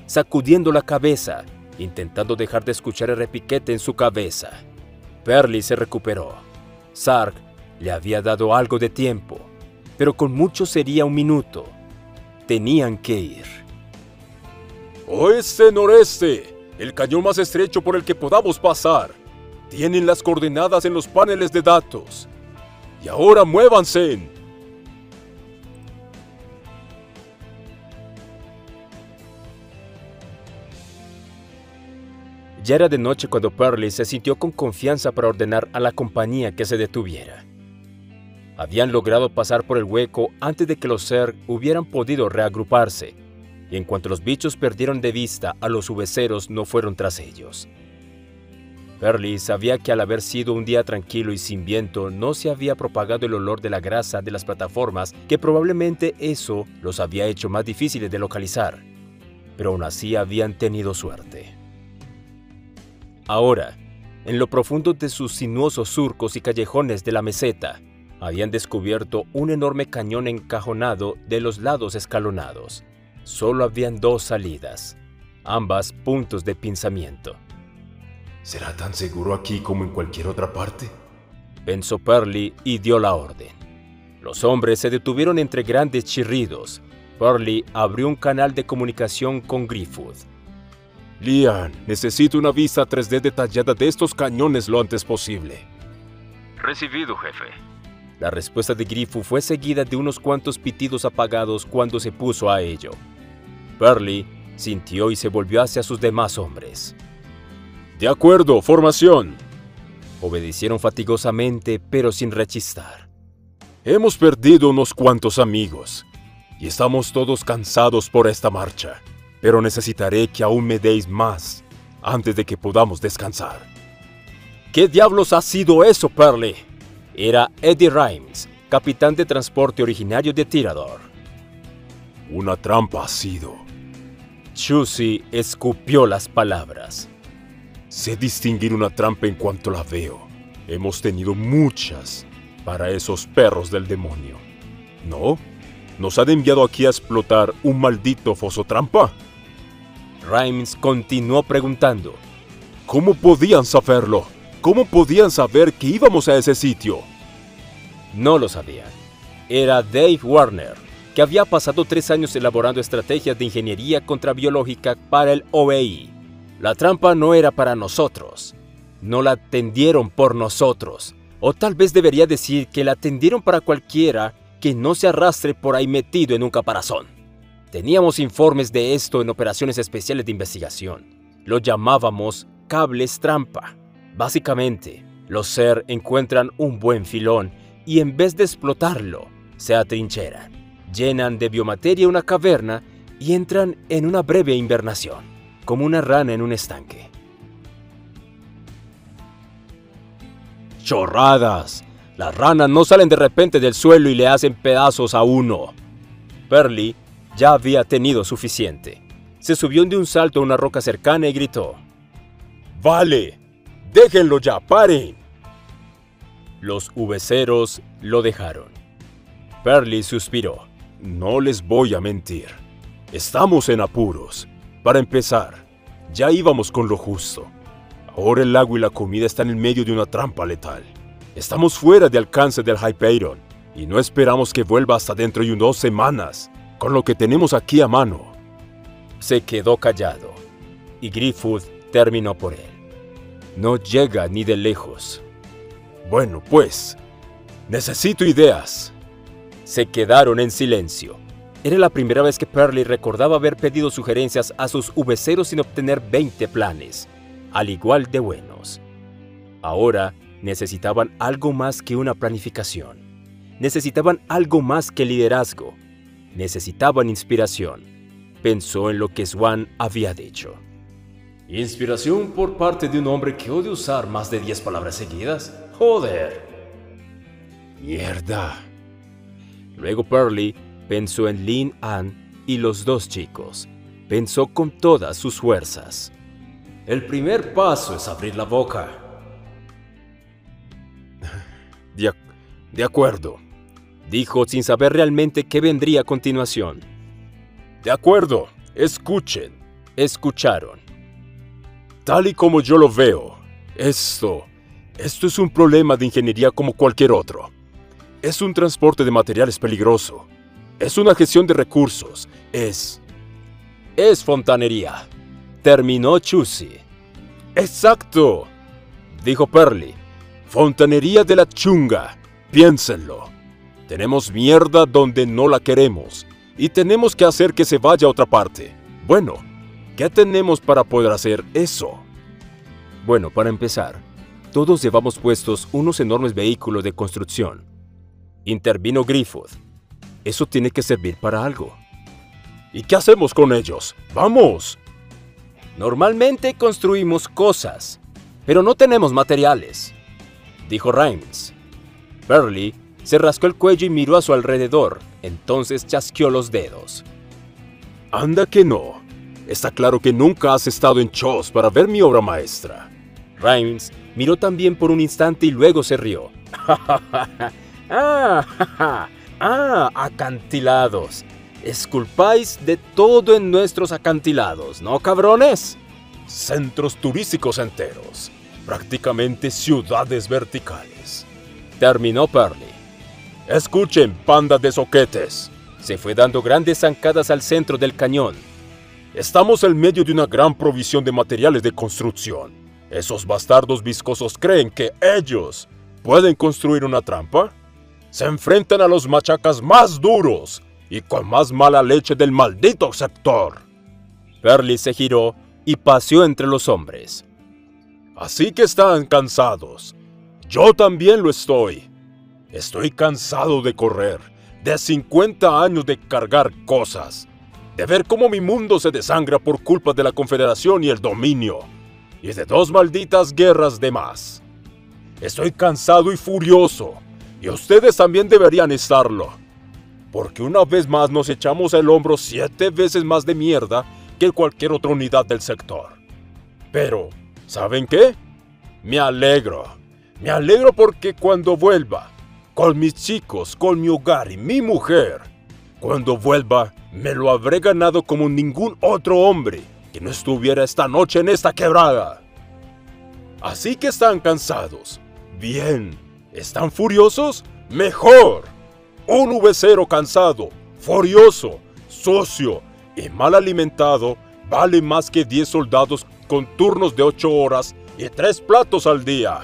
sacudiendo la cabeza, intentando dejar de escuchar el repiquete en su cabeza. Pearlie se recuperó. Sark le había dado algo de tiempo, pero con mucho sería 1 minuto. Tenían que ir. Oeste-noreste, el cañón más estrecho por el que podamos pasar. Tienen las coordenadas en los paneles de datos. Y ahora muévanse. Ya era de noche cuando Pearlie se sintió con confianza para ordenar a la compañía que se detuviera. Habían logrado pasar por el hueco antes de que los Zerg hubieran podido reagruparse, y en cuanto los bichos perdieron de vista a los ubeceros, no fueron tras ellos. Pearlie sabía que al haber sido un día tranquilo y sin viento, no se había propagado el olor de la grasa de las plataformas, que probablemente eso los había hecho más difíciles de localizar, pero aún así habían tenido suerte. Ahora, en lo profundo de sus sinuosos surcos y callejones de la meseta, habían descubierto un enorme cañón encajonado de los lados escalonados. Solo habían 2 salidas, ambas puntos de pinzamiento. ¿Será tan seguro aquí como en cualquier otra parte?, pensó Pearlie y dio la orden. Los hombres se detuvieron entre grandes chirridos. Pearlie abrió un canal de comunicación con Griffith. Lian, necesito una vista 3D detallada de estos cañones lo antes posible. Recibido, jefe. La respuesta de Griffith fue seguida de unos cuantos pitidos apagados cuando se puso a ello. Pearlie sintió y se volvió hacia sus demás hombres. De acuerdo, formación. Obedecieron fatigosamente, pero sin rechistar. Hemos perdido unos cuantos amigos, y estamos todos cansados por esta marcha, pero necesitaré que aún me deis más antes de que podamos descansar. ¿Qué diablos ha sido eso, Pearlie? Era Eddie Rimes, capitán de transporte originario de Tirador. Una trampa ha sido. Chuzi escupió las palabras. Sé distinguir una trampa en cuanto la veo. Hemos tenido muchas para esos perros del demonio. ¿No? ¿Nos han enviado aquí a explotar un maldito foso trampa? Rimes continuó preguntando. ¿Cómo podían saberlo? ¿Cómo podían saber que íbamos a ese sitio? No lo sabían. Era Dave Warner, que había pasado 3 años elaborando estrategias de ingeniería contrabiológica para el OEI. La trampa no era para nosotros. No la tendieron por nosotros. O tal vez debería decir que la tendieron para cualquiera que no se arrastre por ahí metido en un caparazón. Teníamos informes de esto en operaciones especiales de investigación. Lo llamábamos cables trampa. Básicamente, los Zerg encuentran un buen filón y en vez de explotarlo, se atrincheran, llenan de biomateria una caverna y entran en una breve invernación, como una rana en un estanque. ¡Chorradas! Las ranas no salen de repente del suelo y le hacen pedazos a uno. Pearlie ya había tenido suficiente. Se subió de un salto a una roca cercana y gritó. ¡Vale! ¡Déjenlo ya! ¡Paren! Los ubeceros lo dejaron. Pearlie suspiró. No les voy a mentir. Estamos en apuros. Para empezar, ya íbamos con lo justo. Ahora el agua y la comida están en medio de una trampa letal. Estamos fuera de alcance del Hyperion y no esperamos que vuelva hasta dentro de 2 semanas, con lo que tenemos aquí a mano. Se quedó callado y Griffith terminó por él. No llega ni de lejos. Bueno, pues, necesito ideas. Se quedaron en silencio. Era la primera vez que Pearlie recordaba haber pedido sugerencias a sus ubeceros sin obtener 20 planes, al igual de buenos. Ahora necesitaban algo más que una planificación. Necesitaban algo más que liderazgo. Necesitaban inspiración. Pensó en lo que Swan había dicho. ¿Inspiración por parte de un hombre que odia usar más de 10 palabras seguidas? ¡Joder! ¡Mierda! Luego Pearlie pensó en Lin An y los 2 chicos. Pensó con todas sus fuerzas. El primer paso es abrir la boca. De acuerdo, dijo sin saber realmente qué vendría a continuación. De acuerdo, escuchen. escucharon. Tal y como yo lo veo, esto es un problema de ingeniería como cualquier otro. Es un transporte de materiales peligroso. Es una gestión de recursos. Es fontanería, terminó Chuzi. ¡Exacto!, dijo Pearly. Fontanería de la chunga. Piénsenlo. Tenemos mierda donde no la queremos y tenemos que hacer que se vaya a otra parte. Bueno, ¿qué tenemos para poder hacer eso? Bueno, para empezar, todos llevamos puestos unos enormes vehículos de construcción. Intervino Griffith. Eso tiene que servir para algo. ¿Y qué hacemos con ellos? ¡Vamos! Normalmente construimos cosas, pero no tenemos materiales, dijo Rhymes. Pearly se rascó el cuello y miró a su alrededor, entonces chasqueó los dedos. Anda que no. Está claro que nunca has estado en Chos para ver mi obra maestra. Rhymes miró también por un instante y luego se rió. Acantilados. Esculpáis de todo en nuestros acantilados, ¿no, cabrones? Centros turísticos enteros. Prácticamente ciudades verticales. Terminó Pearly. Escuchen, panda de soquetes. Se fue dando grandes zancadas al centro del cañón. Estamos en medio de una gran provisión de materiales de construcción. ¿Esos bastardos viscosos creen que ellos pueden construir una trampa? Se enfrentan a los machacas más duros y con más mala leche del maldito sector. Pearly se giró y paseó entre los hombres. Así que están cansados. Yo también lo estoy. Estoy cansado de correr, de 50 años de cargar cosas, de ver cómo mi mundo se desangra por culpa de la Confederación y el dominio, y de 2 malditas guerras de más. Estoy cansado y furioso, y ustedes también deberían estarlo, porque una vez más nos echamos el hombro 7 veces más de mierda que cualquier otra unidad del sector. Pero, ¿saben qué? Me alegro porque cuando vuelva, con mis chicos, con mi hogar y mi mujer, cuando vuelva, me lo habré ganado como ningún otro hombre que no estuviera esta noche en esta quebrada. Así que están cansados. Bien. ¿Están furiosos? ¡Mejor! Un V0 cansado, furioso, sucio y mal alimentado vale más que 10 soldados con turnos de 8 horas y 3 platos al día.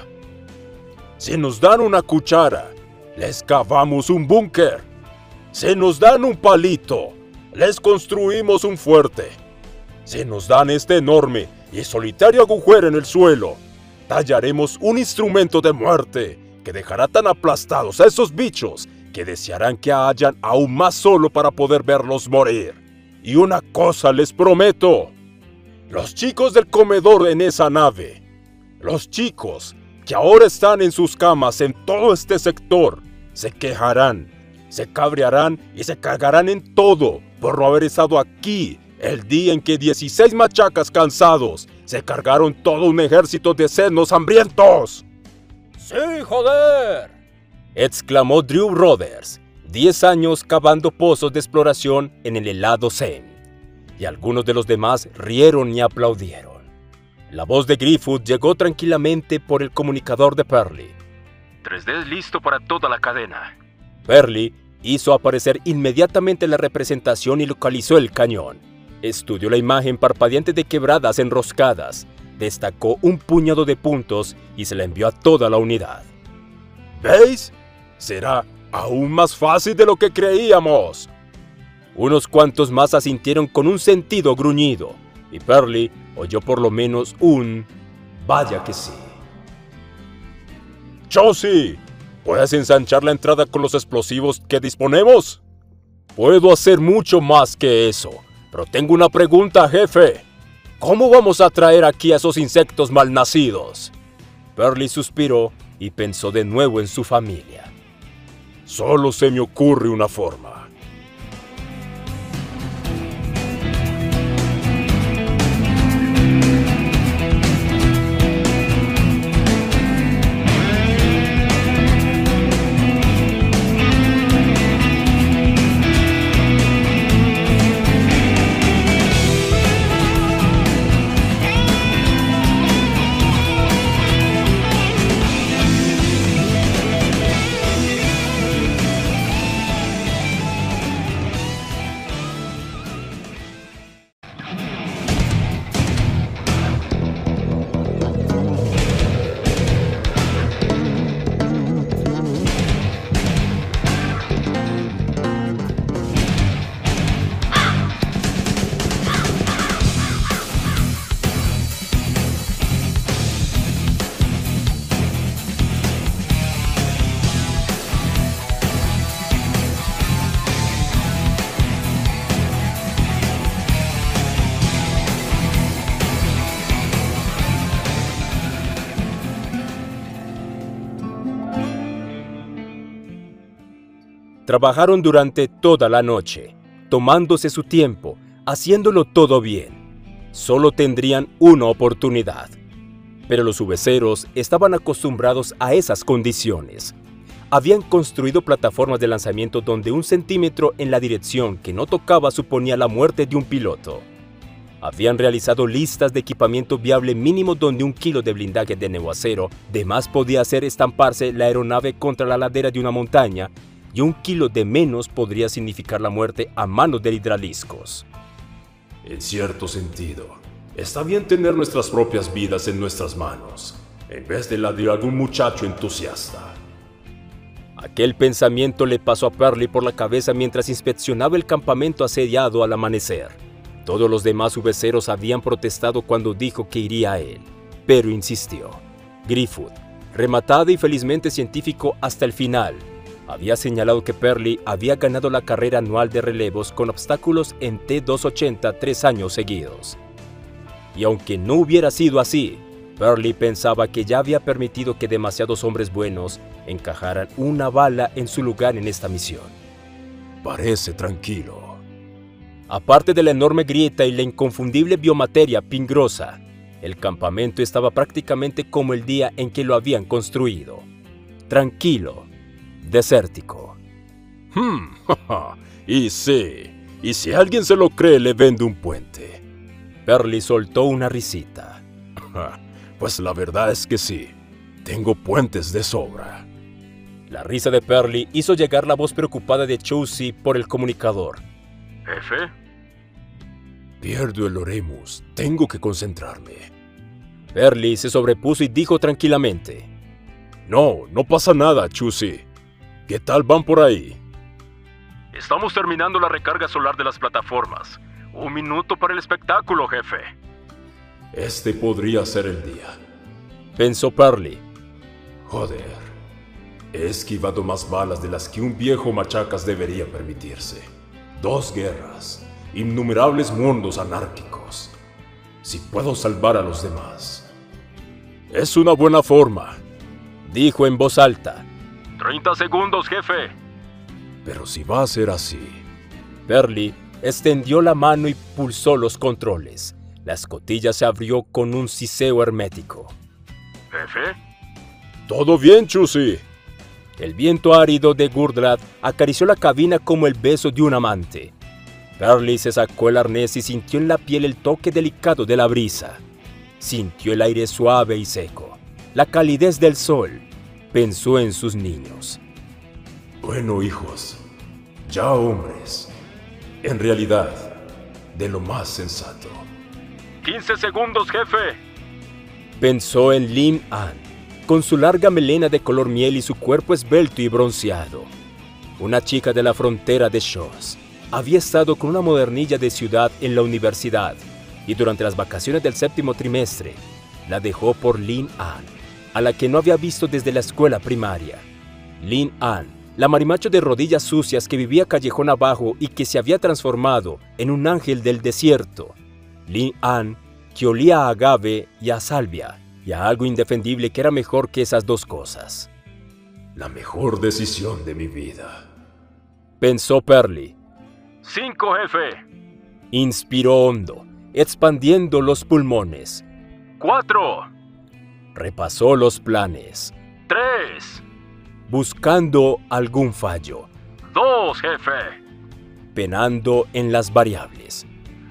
Si nos dan una cuchara, les cavamos un búnker. Si nos dan un palito, les construimos un fuerte. Si nos dan este enorme y solitario agujero en el suelo, tallaremos un instrumento de muerte que dejará tan aplastados a esos bichos que desearán que hayan aún más solo para poder verlos morir. Y una cosa les prometo: los chicos del comedor en esa nave, los chicos que ahora están en sus camas en todo este sector, se quejarán, se cabrearán y se cagarán en todo por no haber estado aquí el día en que 16 machacas cansados se cargaron todo un ejército de senos hambrientos. ¡Sí, joder!, exclamó Drew Roberts, 10 años cavando pozos de exploración en el helado Seine, y algunos de los demás rieron y aplaudieron. La voz de Griffith llegó tranquilamente por el comunicador de Pearly. 3D listo para toda la cadena. Pearly hizo aparecer inmediatamente la representación y localizó el cañón. Estudió la imagen parpadeante de quebradas enroscadas, destacó un puñado de puntos y se la envió a toda la unidad. ¿Veis? Será aún más fácil de lo que creíamos. Unos cuantos más asintieron con un sentido gruñido, y Pearly oyó por lo menos un «vaya que sí». «Josie, ¿puedes ensanchar la entrada con los explosivos que disponemos?» «Puedo hacer mucho más que eso, pero tengo una pregunta, jefe. ¿Cómo vamos a traer aquí a esos insectos malnacidos?» Pearly suspiró y pensó de nuevo en su familia. «Solo se me ocurre una forma». Trabajaron durante toda la noche, tomándose su tiempo, haciéndolo todo bien. Solo tendrían una oportunidad. Pero los UV-Zeros estaban acostumbrados a esas condiciones. Habían construido plataformas de lanzamiento donde 1 centímetro en la dirección que no tocaba suponía la muerte de un piloto. Habían realizado listas de equipamiento viable mínimo donde 1 kilo de blindaje de neuacero de más podía hacer estamparse la aeronave contra la ladera de una montaña y 1 kilo de menos podría significar la muerte a manos de hidraliscos. En cierto sentido, está bien tener nuestras propias vidas en nuestras manos, en vez de la de algún muchacho entusiasta. Aquel pensamiento le pasó a Perley por la cabeza mientras inspeccionaba el campamento asediado al amanecer. Todos los demás UV-Zeros habían protestado cuando dijo que iría a él, pero insistió. Griffith, rematado y felizmente científico hasta el final, había señalado que Perley había ganado la carrera anual de relevos con obstáculos en T-280 3 años seguidos. Y aunque no hubiera sido así, Perley pensaba que ya había permitido que demasiados hombres buenos encajaran una bala en su lugar en esta misión. Parece tranquilo. Aparte de la enorme grieta y la inconfundible biomateria pingrosa, el campamento estaba prácticamente como el día en que lo habían construido. Tranquilo, desértico. Y si alguien se lo cree, le vende un puente. Perley soltó una risita. Pues la verdad es que sí, tengo puentes de sobra. La risa de Perley hizo llegar la voz preocupada de Chusey por el comunicador. ¿Jefe? Pierdo el Oremus, tengo que concentrarme. Perley se sobrepuso y dijo tranquilamente. No pasa nada, Chusey. ¿Qué tal van por ahí? Estamos terminando la recarga solar de las plataformas. 1 minuto para el espectáculo, jefe. Este podría ser el día, pensó Perley. Joder, he esquivado más balas de las que un viejo machacas debería permitirse. 2 guerras, innumerables mundos anárquicos. Si puedo salvar a los demás. Es una buena forma, dijo en voz alta. 30 segundos, jefe. Pero si va a ser así. Perley extendió la mano y pulsó los controles. La escotilla se abrió con un siseo hermético. ¿Jefe? ¿Todo bien, Chusey? El viento árido de Gurdrat acarició la cabina como el beso de un amante. Perley se sacó el arnés y sintió en la piel el toque delicado de la brisa. Sintió el aire suave y seco, la calidez del sol. Pensó en sus niños. Bueno, hijos, ya hombres, en realidad, de lo más sensato. 15 segundos, jefe. Pensó en Lin An, con su larga melena de color miel y su cuerpo esbelto y bronceado. Una chica de la frontera de Shosh. Había estado con una modernilla de ciudad en la universidad y durante las vacaciones del 7º trimestre la dejó por Lin An, a la que no había visto desde la escuela primaria. Lin An, la marimacho de rodillas sucias que vivía callejón abajo y que se había transformado en un ángel del desierto. Lin An, que olía a agave y a salvia, y a algo indefendible que era mejor que esas 2 cosas. La mejor decisión de mi vida, pensó Perley. 5, jefe. Inspiró hondo, expandiendo los pulmones. 4. Repasó los planes. 3. Buscando algún fallo. 2, jefe. Penando en las variables.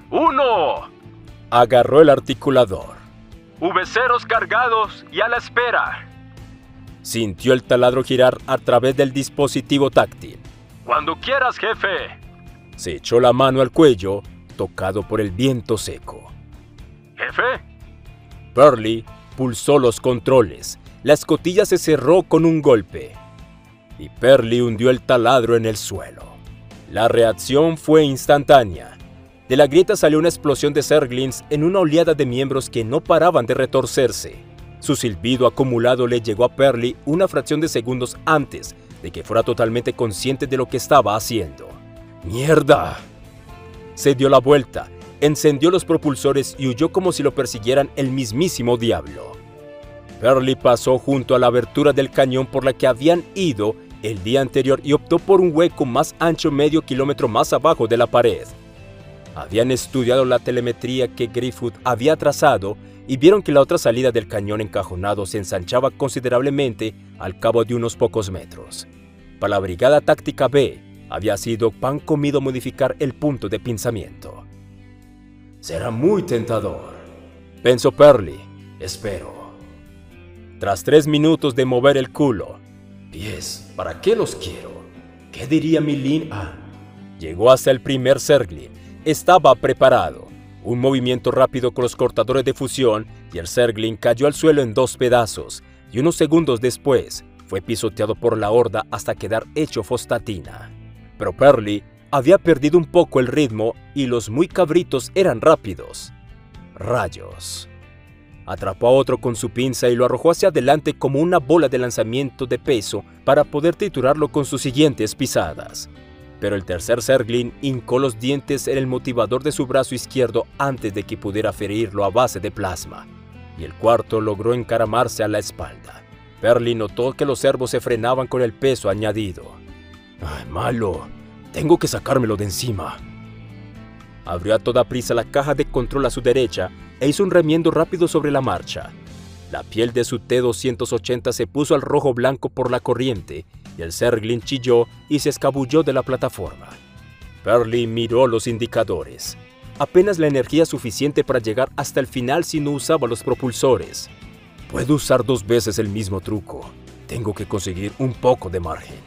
1. Agarró el articulador. UV-Zeros cargados y a la espera. Sintió el taladro girar a través del dispositivo táctil. Cuando quieras, jefe. Se echó la mano al cuello, tocado por el viento seco. ¿Jefe? Perley pulsó los controles. La escotilla se cerró con un golpe. Y Perley hundió el taladro en el suelo. La reacción fue instantánea. De la grieta salió una explosión de Zerglings en una oleada de miembros que no paraban de retorcerse. Su silbido acumulado le llegó a Perley una fracción de segundos antes de que fuera totalmente consciente de lo que estaba haciendo. ¡Mierda! Se dio la vuelta, encendió los propulsores y huyó como si lo persiguieran el mismísimo diablo. Perley pasó junto a la abertura del cañón por la que habían ido el día anterior y optó por un hueco más ancho medio kilómetro más abajo de la pared. Habían estudiado la telemetría que Griffith había trazado y vieron que la otra salida del cañón encajonado se ensanchaba considerablemente al cabo de unos pocos metros. Para la Brigada Táctica B, había sido pan comido modificar el punto de pinzamiento. Será muy tentador, pensó Perley. espero. Tras 3 minutos de mover el culo, Pies, ¿para qué los quiero? ¿Qué diría mi Lin? Llegó hasta el primer Zerglin. Estaba preparado. Un movimiento rápido con los cortadores de fusión y el Zerglin cayó al suelo en 2 pedazos y unos segundos después fue pisoteado por la horda hasta quedar hecho fosfatina. Pero Perley había perdido un poco el ritmo y los muy cabritos eran rápidos. Rayos. Atrapó a otro con su pinza y lo arrojó hacia adelante como una bola de lanzamiento de peso para poder triturarlo con sus siguientes pisadas. Pero el tercer Zerglin hincó los dientes en el motivador de su brazo izquierdo antes de que pudiera ferirlo a base de plasma, y el cuarto logró encaramarse a la espalda. Perley notó que los servos se frenaban con el peso añadido. Malo, tengo que sacármelo de encima. Abrió a toda prisa la caja de control a su derecha e hizo un remiendo rápido sobre la marcha. La piel de su T-280 se puso al rojo blanco por la corriente y el Zerglin chilló y se escabulló de la plataforma. Perley miró los indicadores. Apenas la energía suficiente para llegar hasta el final si no usaba los propulsores. Puedo usar 2 veces el mismo truco. Tengo que conseguir un poco de margen.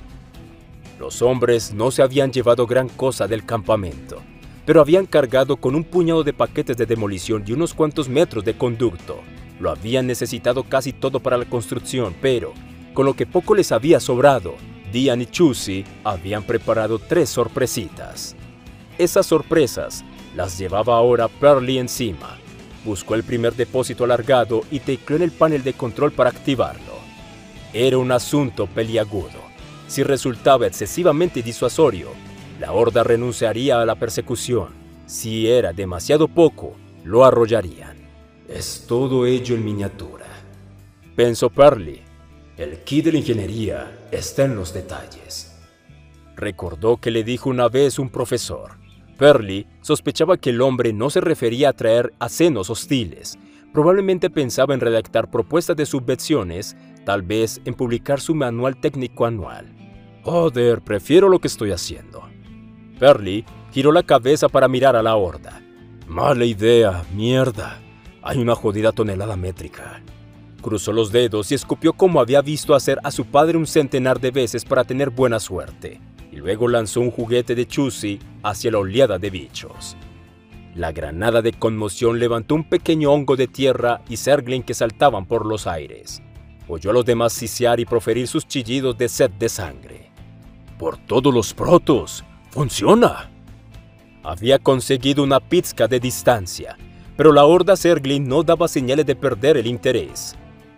Los hombres no se habían llevado gran cosa del campamento, pero habían cargado con un puñado de paquetes de demolición y unos cuantos metros de conducto. Lo habían necesitado casi todo para la construcción, pero con lo que poco les había sobrado, Diane y Chusey habían preparado 3 sorpresitas. Esas sorpresas las llevaba ahora Perley encima. Buscó el primer depósito alargado y tecleó en el panel de control para activarlo. Era un asunto peliagudo. Si resultaba excesivamente disuasorio, la horda renunciaría a la persecución. Si era demasiado poco, lo arrollarían. Es todo ello en miniatura, pensó Perley. El kit de la ingeniería está en los detalles. Recordó que le dijo una vez un profesor. Perley sospechaba que el hombre no se refería a traer acenos hostiles. Probablemente pensaba en redactar propuestas de subvenciones, tal vez en publicar su manual técnico anual. Joder, prefiero lo que estoy haciendo. Perley giró la cabeza para mirar a la horda. Mala idea, mierda. Hay una jodida tonelada métrica. Cruzó los dedos y escupió como había visto hacer a su padre un centenar de veces para tener buena suerte, y luego lanzó un juguete de Chusey hacia la oleada de bichos. La granada de conmoción levantó un pequeño hongo de tierra y Zerglin que saltaban por los aires. Oyó a los demás sisear y proferir sus chillidos de sed de sangre. ¡Por todos los protos! ¡Funciona! Había conseguido una pizca de distancia, pero la horda Zerglin no daba señales de perder el interés.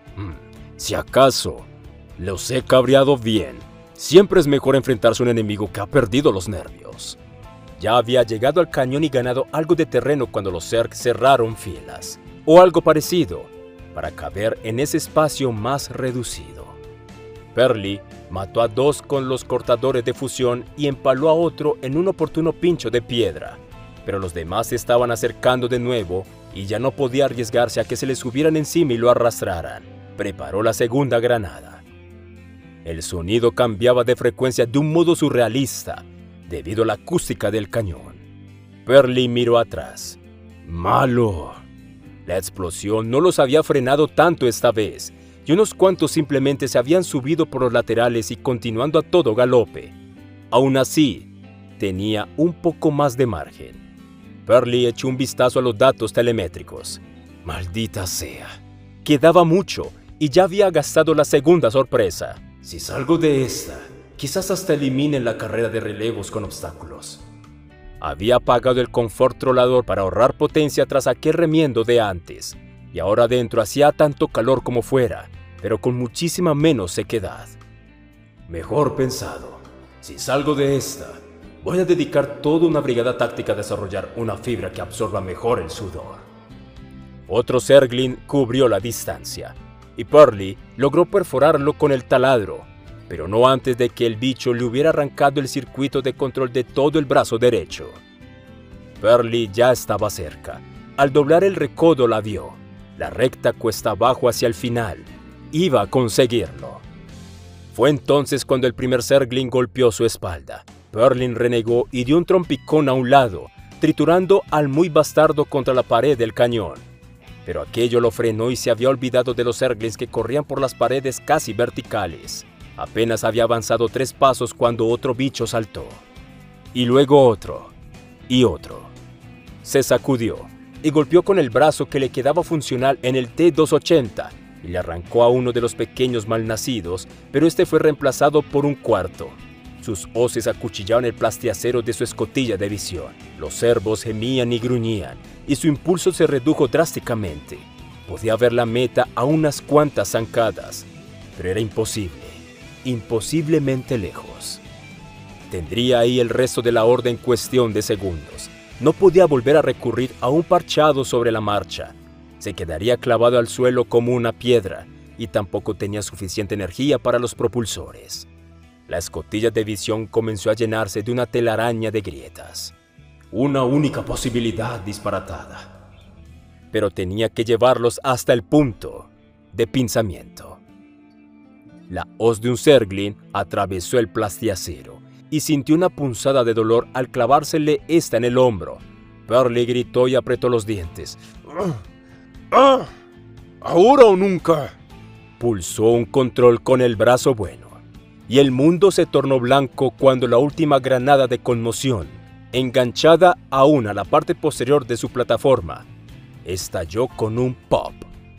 Si acaso, los he cabreado bien. Siempre es mejor enfrentarse a un enemigo que ha perdido los nervios. Ya había llegado al cañón y ganado algo de terreno cuando los Zerg cerraron filas, o algo parecido, para caber en ese espacio más reducido. Perley mató a 2 con los cortadores de fusión y empaló a otro en un oportuno pincho de piedra, pero los demás se estaban acercando de nuevo y ya no podía arriesgarse a que se le subieran encima y lo arrastraran. Preparó la segunda granada. El sonido cambiaba de frecuencia de un modo surrealista, debido a la acústica del cañón. Perley miró atrás. ¡Malo! La explosión no los había frenado tanto esta vez, y unos cuantos simplemente se habían subido por los laterales y continuando a todo galope. Aún así, tenía un poco más de margen. Perley echó un vistazo a los datos telemétricos. Maldita sea. Quedaba mucho, y ya había gastado la segunda sorpresa. Si salgo de esta, quizás hasta eliminen la carrera de relevos con obstáculos. Había apagado el confort trolador para ahorrar potencia tras aquel remiendo de antes, y ahora dentro hacía tanto calor como fuera, pero con muchísima menos sequedad. Mejor pensado. Si salgo de esta, voy a dedicar toda una brigada táctica a desarrollar una fibra que absorba mejor el sudor. Otro Zerglin cubrió la distancia, y Perley logró perforarlo con el taladro, pero no antes de que el bicho le hubiera arrancado el circuito de control de todo el brazo derecho. Pearlie ya estaba cerca. Al doblar el recodo la vio. La recta cuesta abajo hacia el final. Iba a conseguirlo. Fue entonces cuando el primer Zergling golpeó su espalda. Pearlie renegó y dio un trompicón a un lado, triturando al muy bastardo contra la pared del cañón. Pero aquello lo frenó y se había olvidado de los Zerglings que corrían por las paredes casi verticales. Apenas había avanzado 3 pasos cuando otro bicho saltó. Y luego otro. Y otro. Se sacudió y golpeó con el brazo que le quedaba funcional en el T-280 y le arrancó a uno de los pequeños malnacidos, pero este fue reemplazado por un cuarto. Sus hoces acuchillaban el plastiacero de su escotilla de visión. Los cervos gemían y gruñían, y su impulso se redujo drásticamente. Podía ver la meta a unas cuantas zancadas, pero era imposible, imposiblemente lejos. Tendría ahí el resto de la horda en cuestión de segundos. No podía volver a recurrir a un parchado sobre la marcha. Se quedaría clavado al suelo como una piedra, y tampoco tenía suficiente energía para los propulsores. La escotilla de visión comenzó a llenarse de una telaraña de grietas. Una única posibilidad disparatada. Pero tenía que llevarlos hasta el punto de pinzamiento. La hoz de un Zergling atravesó el plastiacero y sintió una punzada de dolor al clavársele esta en el hombro. Pearlie gritó y apretó los dientes. ¡Ah! ¡Ahora o nunca! Pulsó un control con el brazo bueno, y el mundo se tornó blanco cuando la última granada de conmoción, enganchada aún a la parte posterior de su plataforma, estalló con un pop.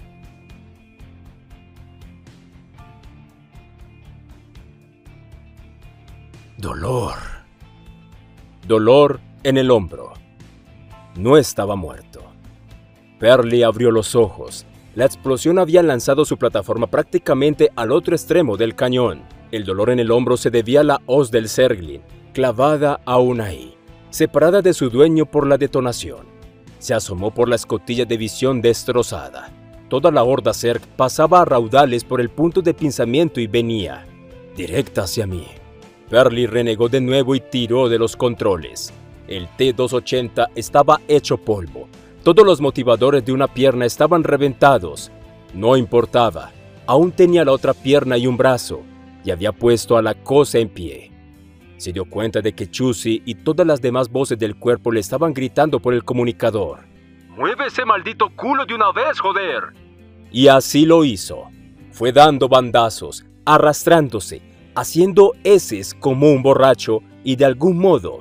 Dolor. Dolor en el hombro. No estaba muerto. Pearlie abrió los ojos. La explosión había lanzado su plataforma prácticamente al otro extremo del cañón. El dolor en el hombro se debía a la hoz del Zergling, clavada aún ahí, separada de su dueño por la detonación. Se asomó por la escotilla de visión destrozada. Toda la horda Zerg pasaba a raudales por el punto de pinzamiento y venía directa hacia mí. Pearlie renegó de nuevo y tiró de los controles. El T-280 estaba hecho polvo. Todos los motivadores de una pierna estaban reventados. No importaba. Aún tenía la otra pierna y un brazo, y había puesto a la cosa en pie. Se dio cuenta de que Chusy y todas las demás voces del cuerpo le estaban gritando por el comunicador. ¡Mueve ese maldito culo de una vez, joder! Y así lo hizo. Fue dando bandazos, arrastrándose, haciendo heces como un borracho y de algún modo,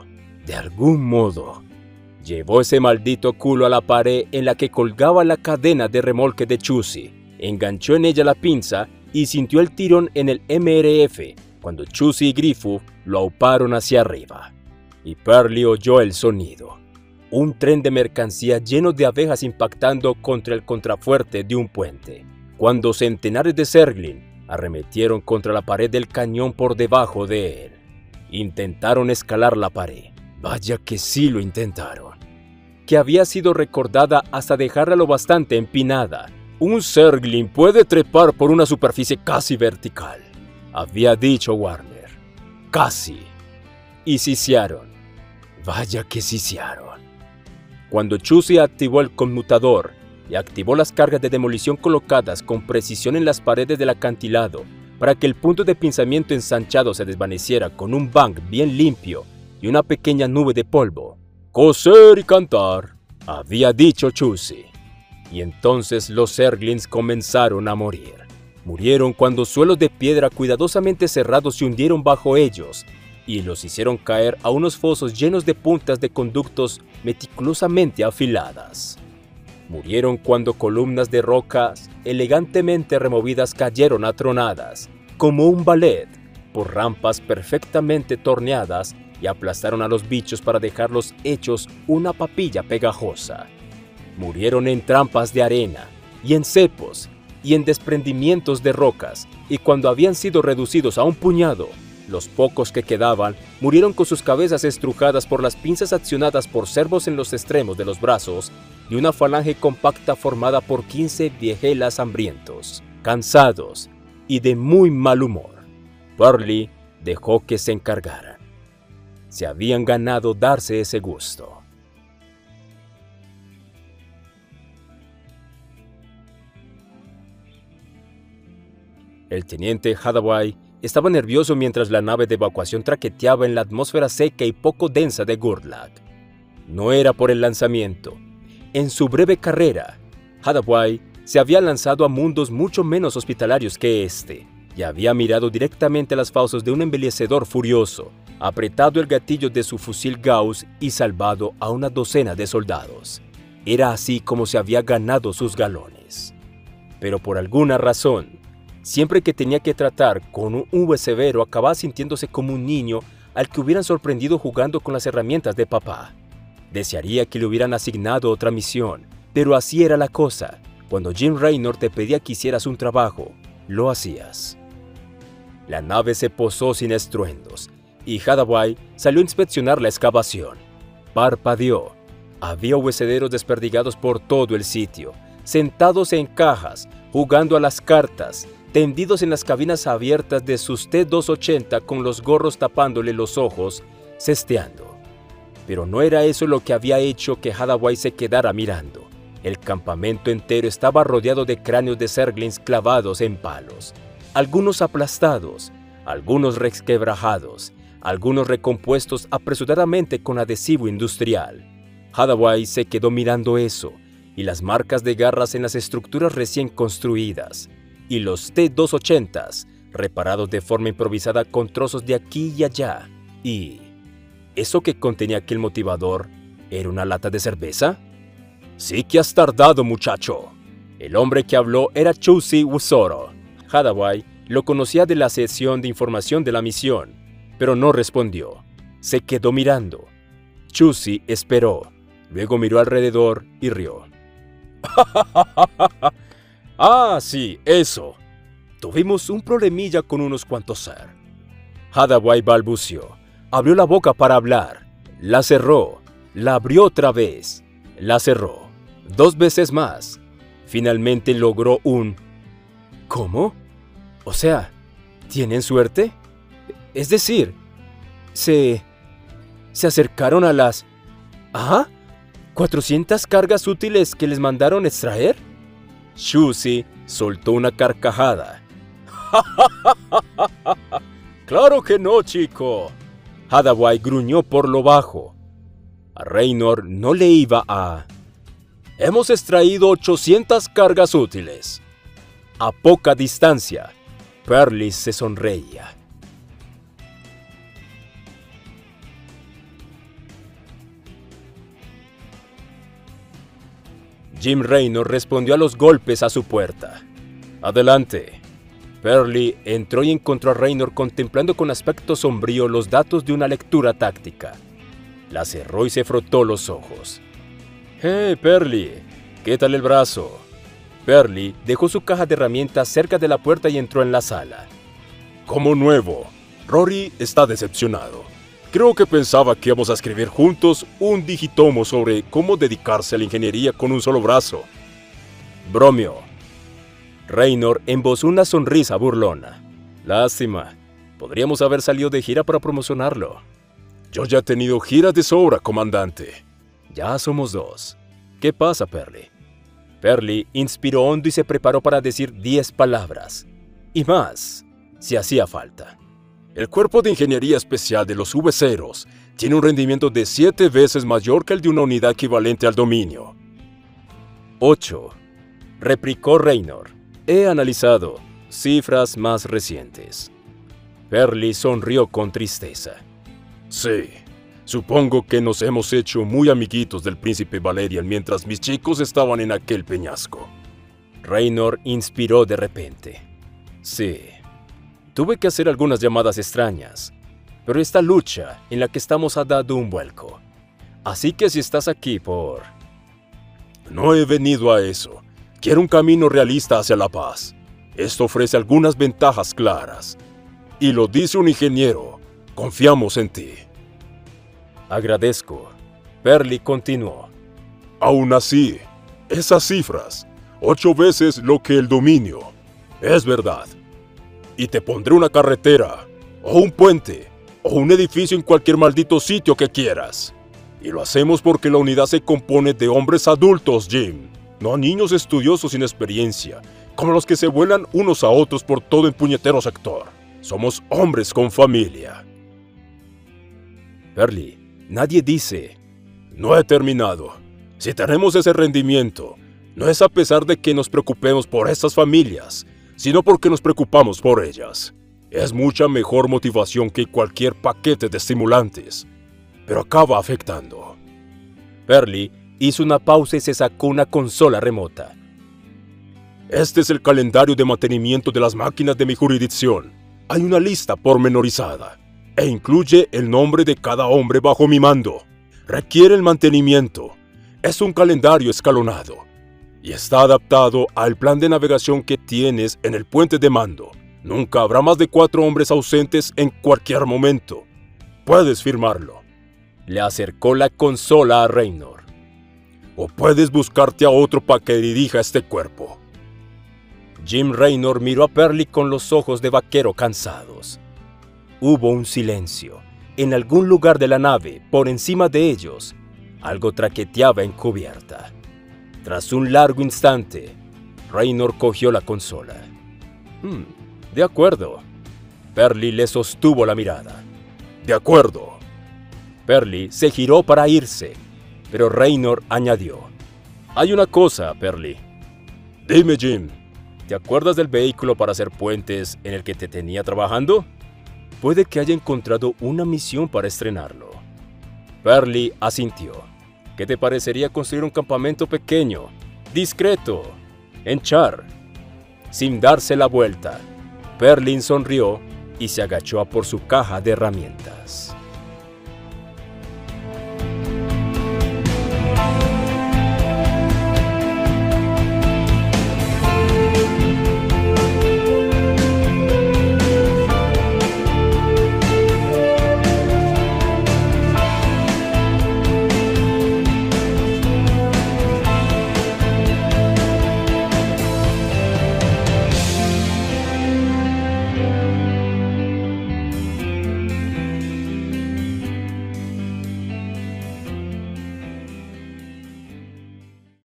llevó ese maldito culo a la pared en la que colgaba la cadena de remolque de Chusy, enganchó en ella la pinza y sintió el tirón en el MRF cuando Chusy y Grifo lo auparon hacia arriba. Y Pearlie oyó el sonido. Un tren de mercancía lleno de abejas impactando contra el contrafuerte de un puente, cuando centenares de Zergling arremetieron contra la pared del cañón por debajo de él. Intentaron escalar la pared. Vaya que sí lo intentaron. Que había sido recordada hasta dejarla lo bastante empinada. Un Zergling puede trepar por una superficie casi vertical, había dicho Warner. Casi. Y sisiaron. Vaya que sisiaron. Cuando Chusy activó el conmutador y activó las cargas de demolición colocadas con precisión en las paredes del acantilado para que el punto de pinzamiento ensanchado se desvaneciera con un bang bien limpio y una pequeña nube de polvo. «Coser y cantar», había dicho Chusy. Y entonces los Zerglings comenzaron a morir. Murieron cuando suelos de piedra cuidadosamente cerrados se hundieron bajo ellos y los hicieron caer a unos fosos llenos de puntas de conductos meticulosamente afiladas. Murieron cuando columnas de rocas elegantemente removidas cayeron atronadas, como un ballet, por rampas perfectamente torneadas y aplastaron a los bichos para dejarlos hechos una papilla pegajosa. Murieron en trampas de arena, y en cepos, y en desprendimientos de rocas, y cuando habían sido reducidos a un puñado, los pocos que quedaban murieron con sus cabezas estrujadas por las pinzas accionadas por cervos en los extremos de los brazos y una falange compacta formada por 15 viejelas hambrientos, cansados y de muy mal humor. Pearly dejó que se encargaran. Se habían ganado darse ese gusto. El teniente Hathaway estaba nervioso mientras la nave de evacuación traqueteaba en la atmósfera seca y poco densa de Gurlak. No era por el lanzamiento. En su breve carrera, Hathaway se había lanzado a mundos mucho menos hospitalarios que este, y había mirado directamente a las fauces de un embellecedor furioso, apretado el gatillo de su fusil Gauss y salvado a una docena de soldados. Era así como se había ganado sus galones. Pero por alguna razón, siempre que tenía que tratar con un V severo, acababa sintiéndose como un niño al que hubieran sorprendido jugando con las herramientas de papá. Desearía que le hubieran asignado otra misión, pero así era la cosa. Cuando Jim Raynor te pedía que hicieras un trabajo, lo hacías. La nave se posó sin estruendos, y Hathaway salió a inspeccionar la excavación. Parpadeó. Había huesederos desperdigados por todo el sitio, sentados en cajas, jugando a las cartas, tendidos en las cabinas abiertas de sus T-280 con los gorros tapándole los ojos, cesteando. Pero no era eso lo que había hecho que Hathaway se quedara mirando. El campamento entero estaba rodeado de cráneos de Zerglings clavados en palos, algunos aplastados, algunos resquebrajados, algunos recompuestos apresuradamente con adhesivo industrial. Hathaway se quedó mirando eso, y las marcas de garras en las estructuras recién construidas, y los T-280s, reparados de forma improvisada con trozos de aquí y allá. ¿Y eso que contenía aquel motivador era una lata de cerveza? «Sí que has tardado, muchacho». El hombre que habló era Chusi Wusoro. Hathaway lo conocía de la sesión de información de la misión, pero no respondió. Se quedó mirando. Chusi esperó, luego miró alrededor y rió. «Ah, sí, eso. Tuvimos un problemilla con unos cuantos ser». Hathaway balbuceó. Abrió la boca para hablar. La cerró. La abrió otra vez. La cerró. 2 veces más. Finalmente logró un... ¿Cómo? O sea, ¿tienen suerte? Es decir, ¿se acercaron a las... ¿Ah? ¿400 cargas útiles que les mandaron extraer? Chusi soltó una carcajada. «Claro que no, chico». Hathaway gruñó por lo bajo. A Raynor no le iba a... «Hemos extraído 800 cargas útiles». A poca distancia, Pearly se sonreía. Jim Raynor respondió a los golpes a su puerta. «Adelante». Pearly entró y encontró a Raynor contemplando con aspecto sombrío los datos de una lectura táctica. La cerró y se frotó los ojos. «Hey, Pearly, ¿qué tal el brazo?» Pearly dejó su caja de herramientas cerca de la puerta y entró en la sala. «Como nuevo. Rory está decepcionado. Creo que pensaba que íbamos a escribir juntos un digitomo sobre cómo dedicarse a la ingeniería con un solo brazo». Bromeó. Raynor embozó una sonrisa burlona. «Lástima. Podríamos haber salido de gira para promocionarlo». «Yo ya he tenido giras de sobra, comandante». «Ya somos 2. ¿Qué pasa, Pearly?» Pearly inspiró hondo y se preparó para decir 10 palabras. Y más, si hacía falta. «El cuerpo de ingeniería especial de los V-Zeros tiene un rendimiento de 7 veces mayor que el de una unidad equivalente al dominio». 8. Replicó Raynor. «He analizado cifras más recientes». Pearly sonrió con tristeza. «Sí, supongo que nos hemos hecho muy amiguitos del príncipe Valerian mientras mis chicos estaban en aquel peñasco». Raynor inspiró de repente. «Sí, tuve que hacer algunas llamadas extrañas, pero esta lucha en la que estamos ha dado un vuelco. Así que si estás aquí por...» «No he venido a eso. Quiero un camino realista hacia la paz. Esto ofrece algunas ventajas claras. Y lo dice un ingeniero. Confiamos en ti». «Agradezco». Pearly continuó. «Aún así, esas cifras, 8 veces lo que el dominio. Es verdad. Y te pondré una carretera o un puente, o un edificio en cualquier maldito sitio que quieras. Y lo hacemos porque la unidad se compone de hombres adultos, Jim, no niños estudiosos sin experiencia, como los que se vuelan unos a otros por todo el puñetero sector. Somos hombres con familia. Perly, nadie dice... No he terminado. Si tenemos ese rendimiento, no es a pesar de que nos preocupemos por estas familias, sino porque nos preocupamos por ellas. Es mucha mejor motivación que cualquier paquete de estimulantes, pero acaba afectando. Perly hizo una pausa y se sacó una consola remota. Este es el calendario de mantenimiento de las máquinas de mi jurisdicción. Hay una lista pormenorizada, e incluye el nombre de cada hombre bajo mi mando. Requiere el mantenimiento. Es un calendario escalonado y está adaptado al plan de navegación que tienes en el puente de mando. Nunca habrá más de 4 hombres ausentes en cualquier momento. Puedes firmarlo. Le acercó la consola a Raynor. O puedes buscarte a otro para que dirija este cuerpo. Jim Raynor miró a Perly con los ojos de vaquero cansados. Hubo un silencio. En algún lugar de la nave, por encima de ellos, algo traqueteaba en cubierta. Tras un largo instante, Raynor cogió la consola. De acuerdo. Perly le sostuvo la mirada. De acuerdo. Perly se giró para irse, pero Raynor añadió. Hay una cosa, Perly. Dime, Jim. ¿Te acuerdas del vehículo para hacer puentes en el que te tenía trabajando? Puede que haya encontrado una misión para estrenarlo. Perly asintió. ¿Qué te parecería construir un campamento pequeño, discreto, en Char? Sin darse la vuelta, Perlin sonrió y se agachó a por su caja de herramientas.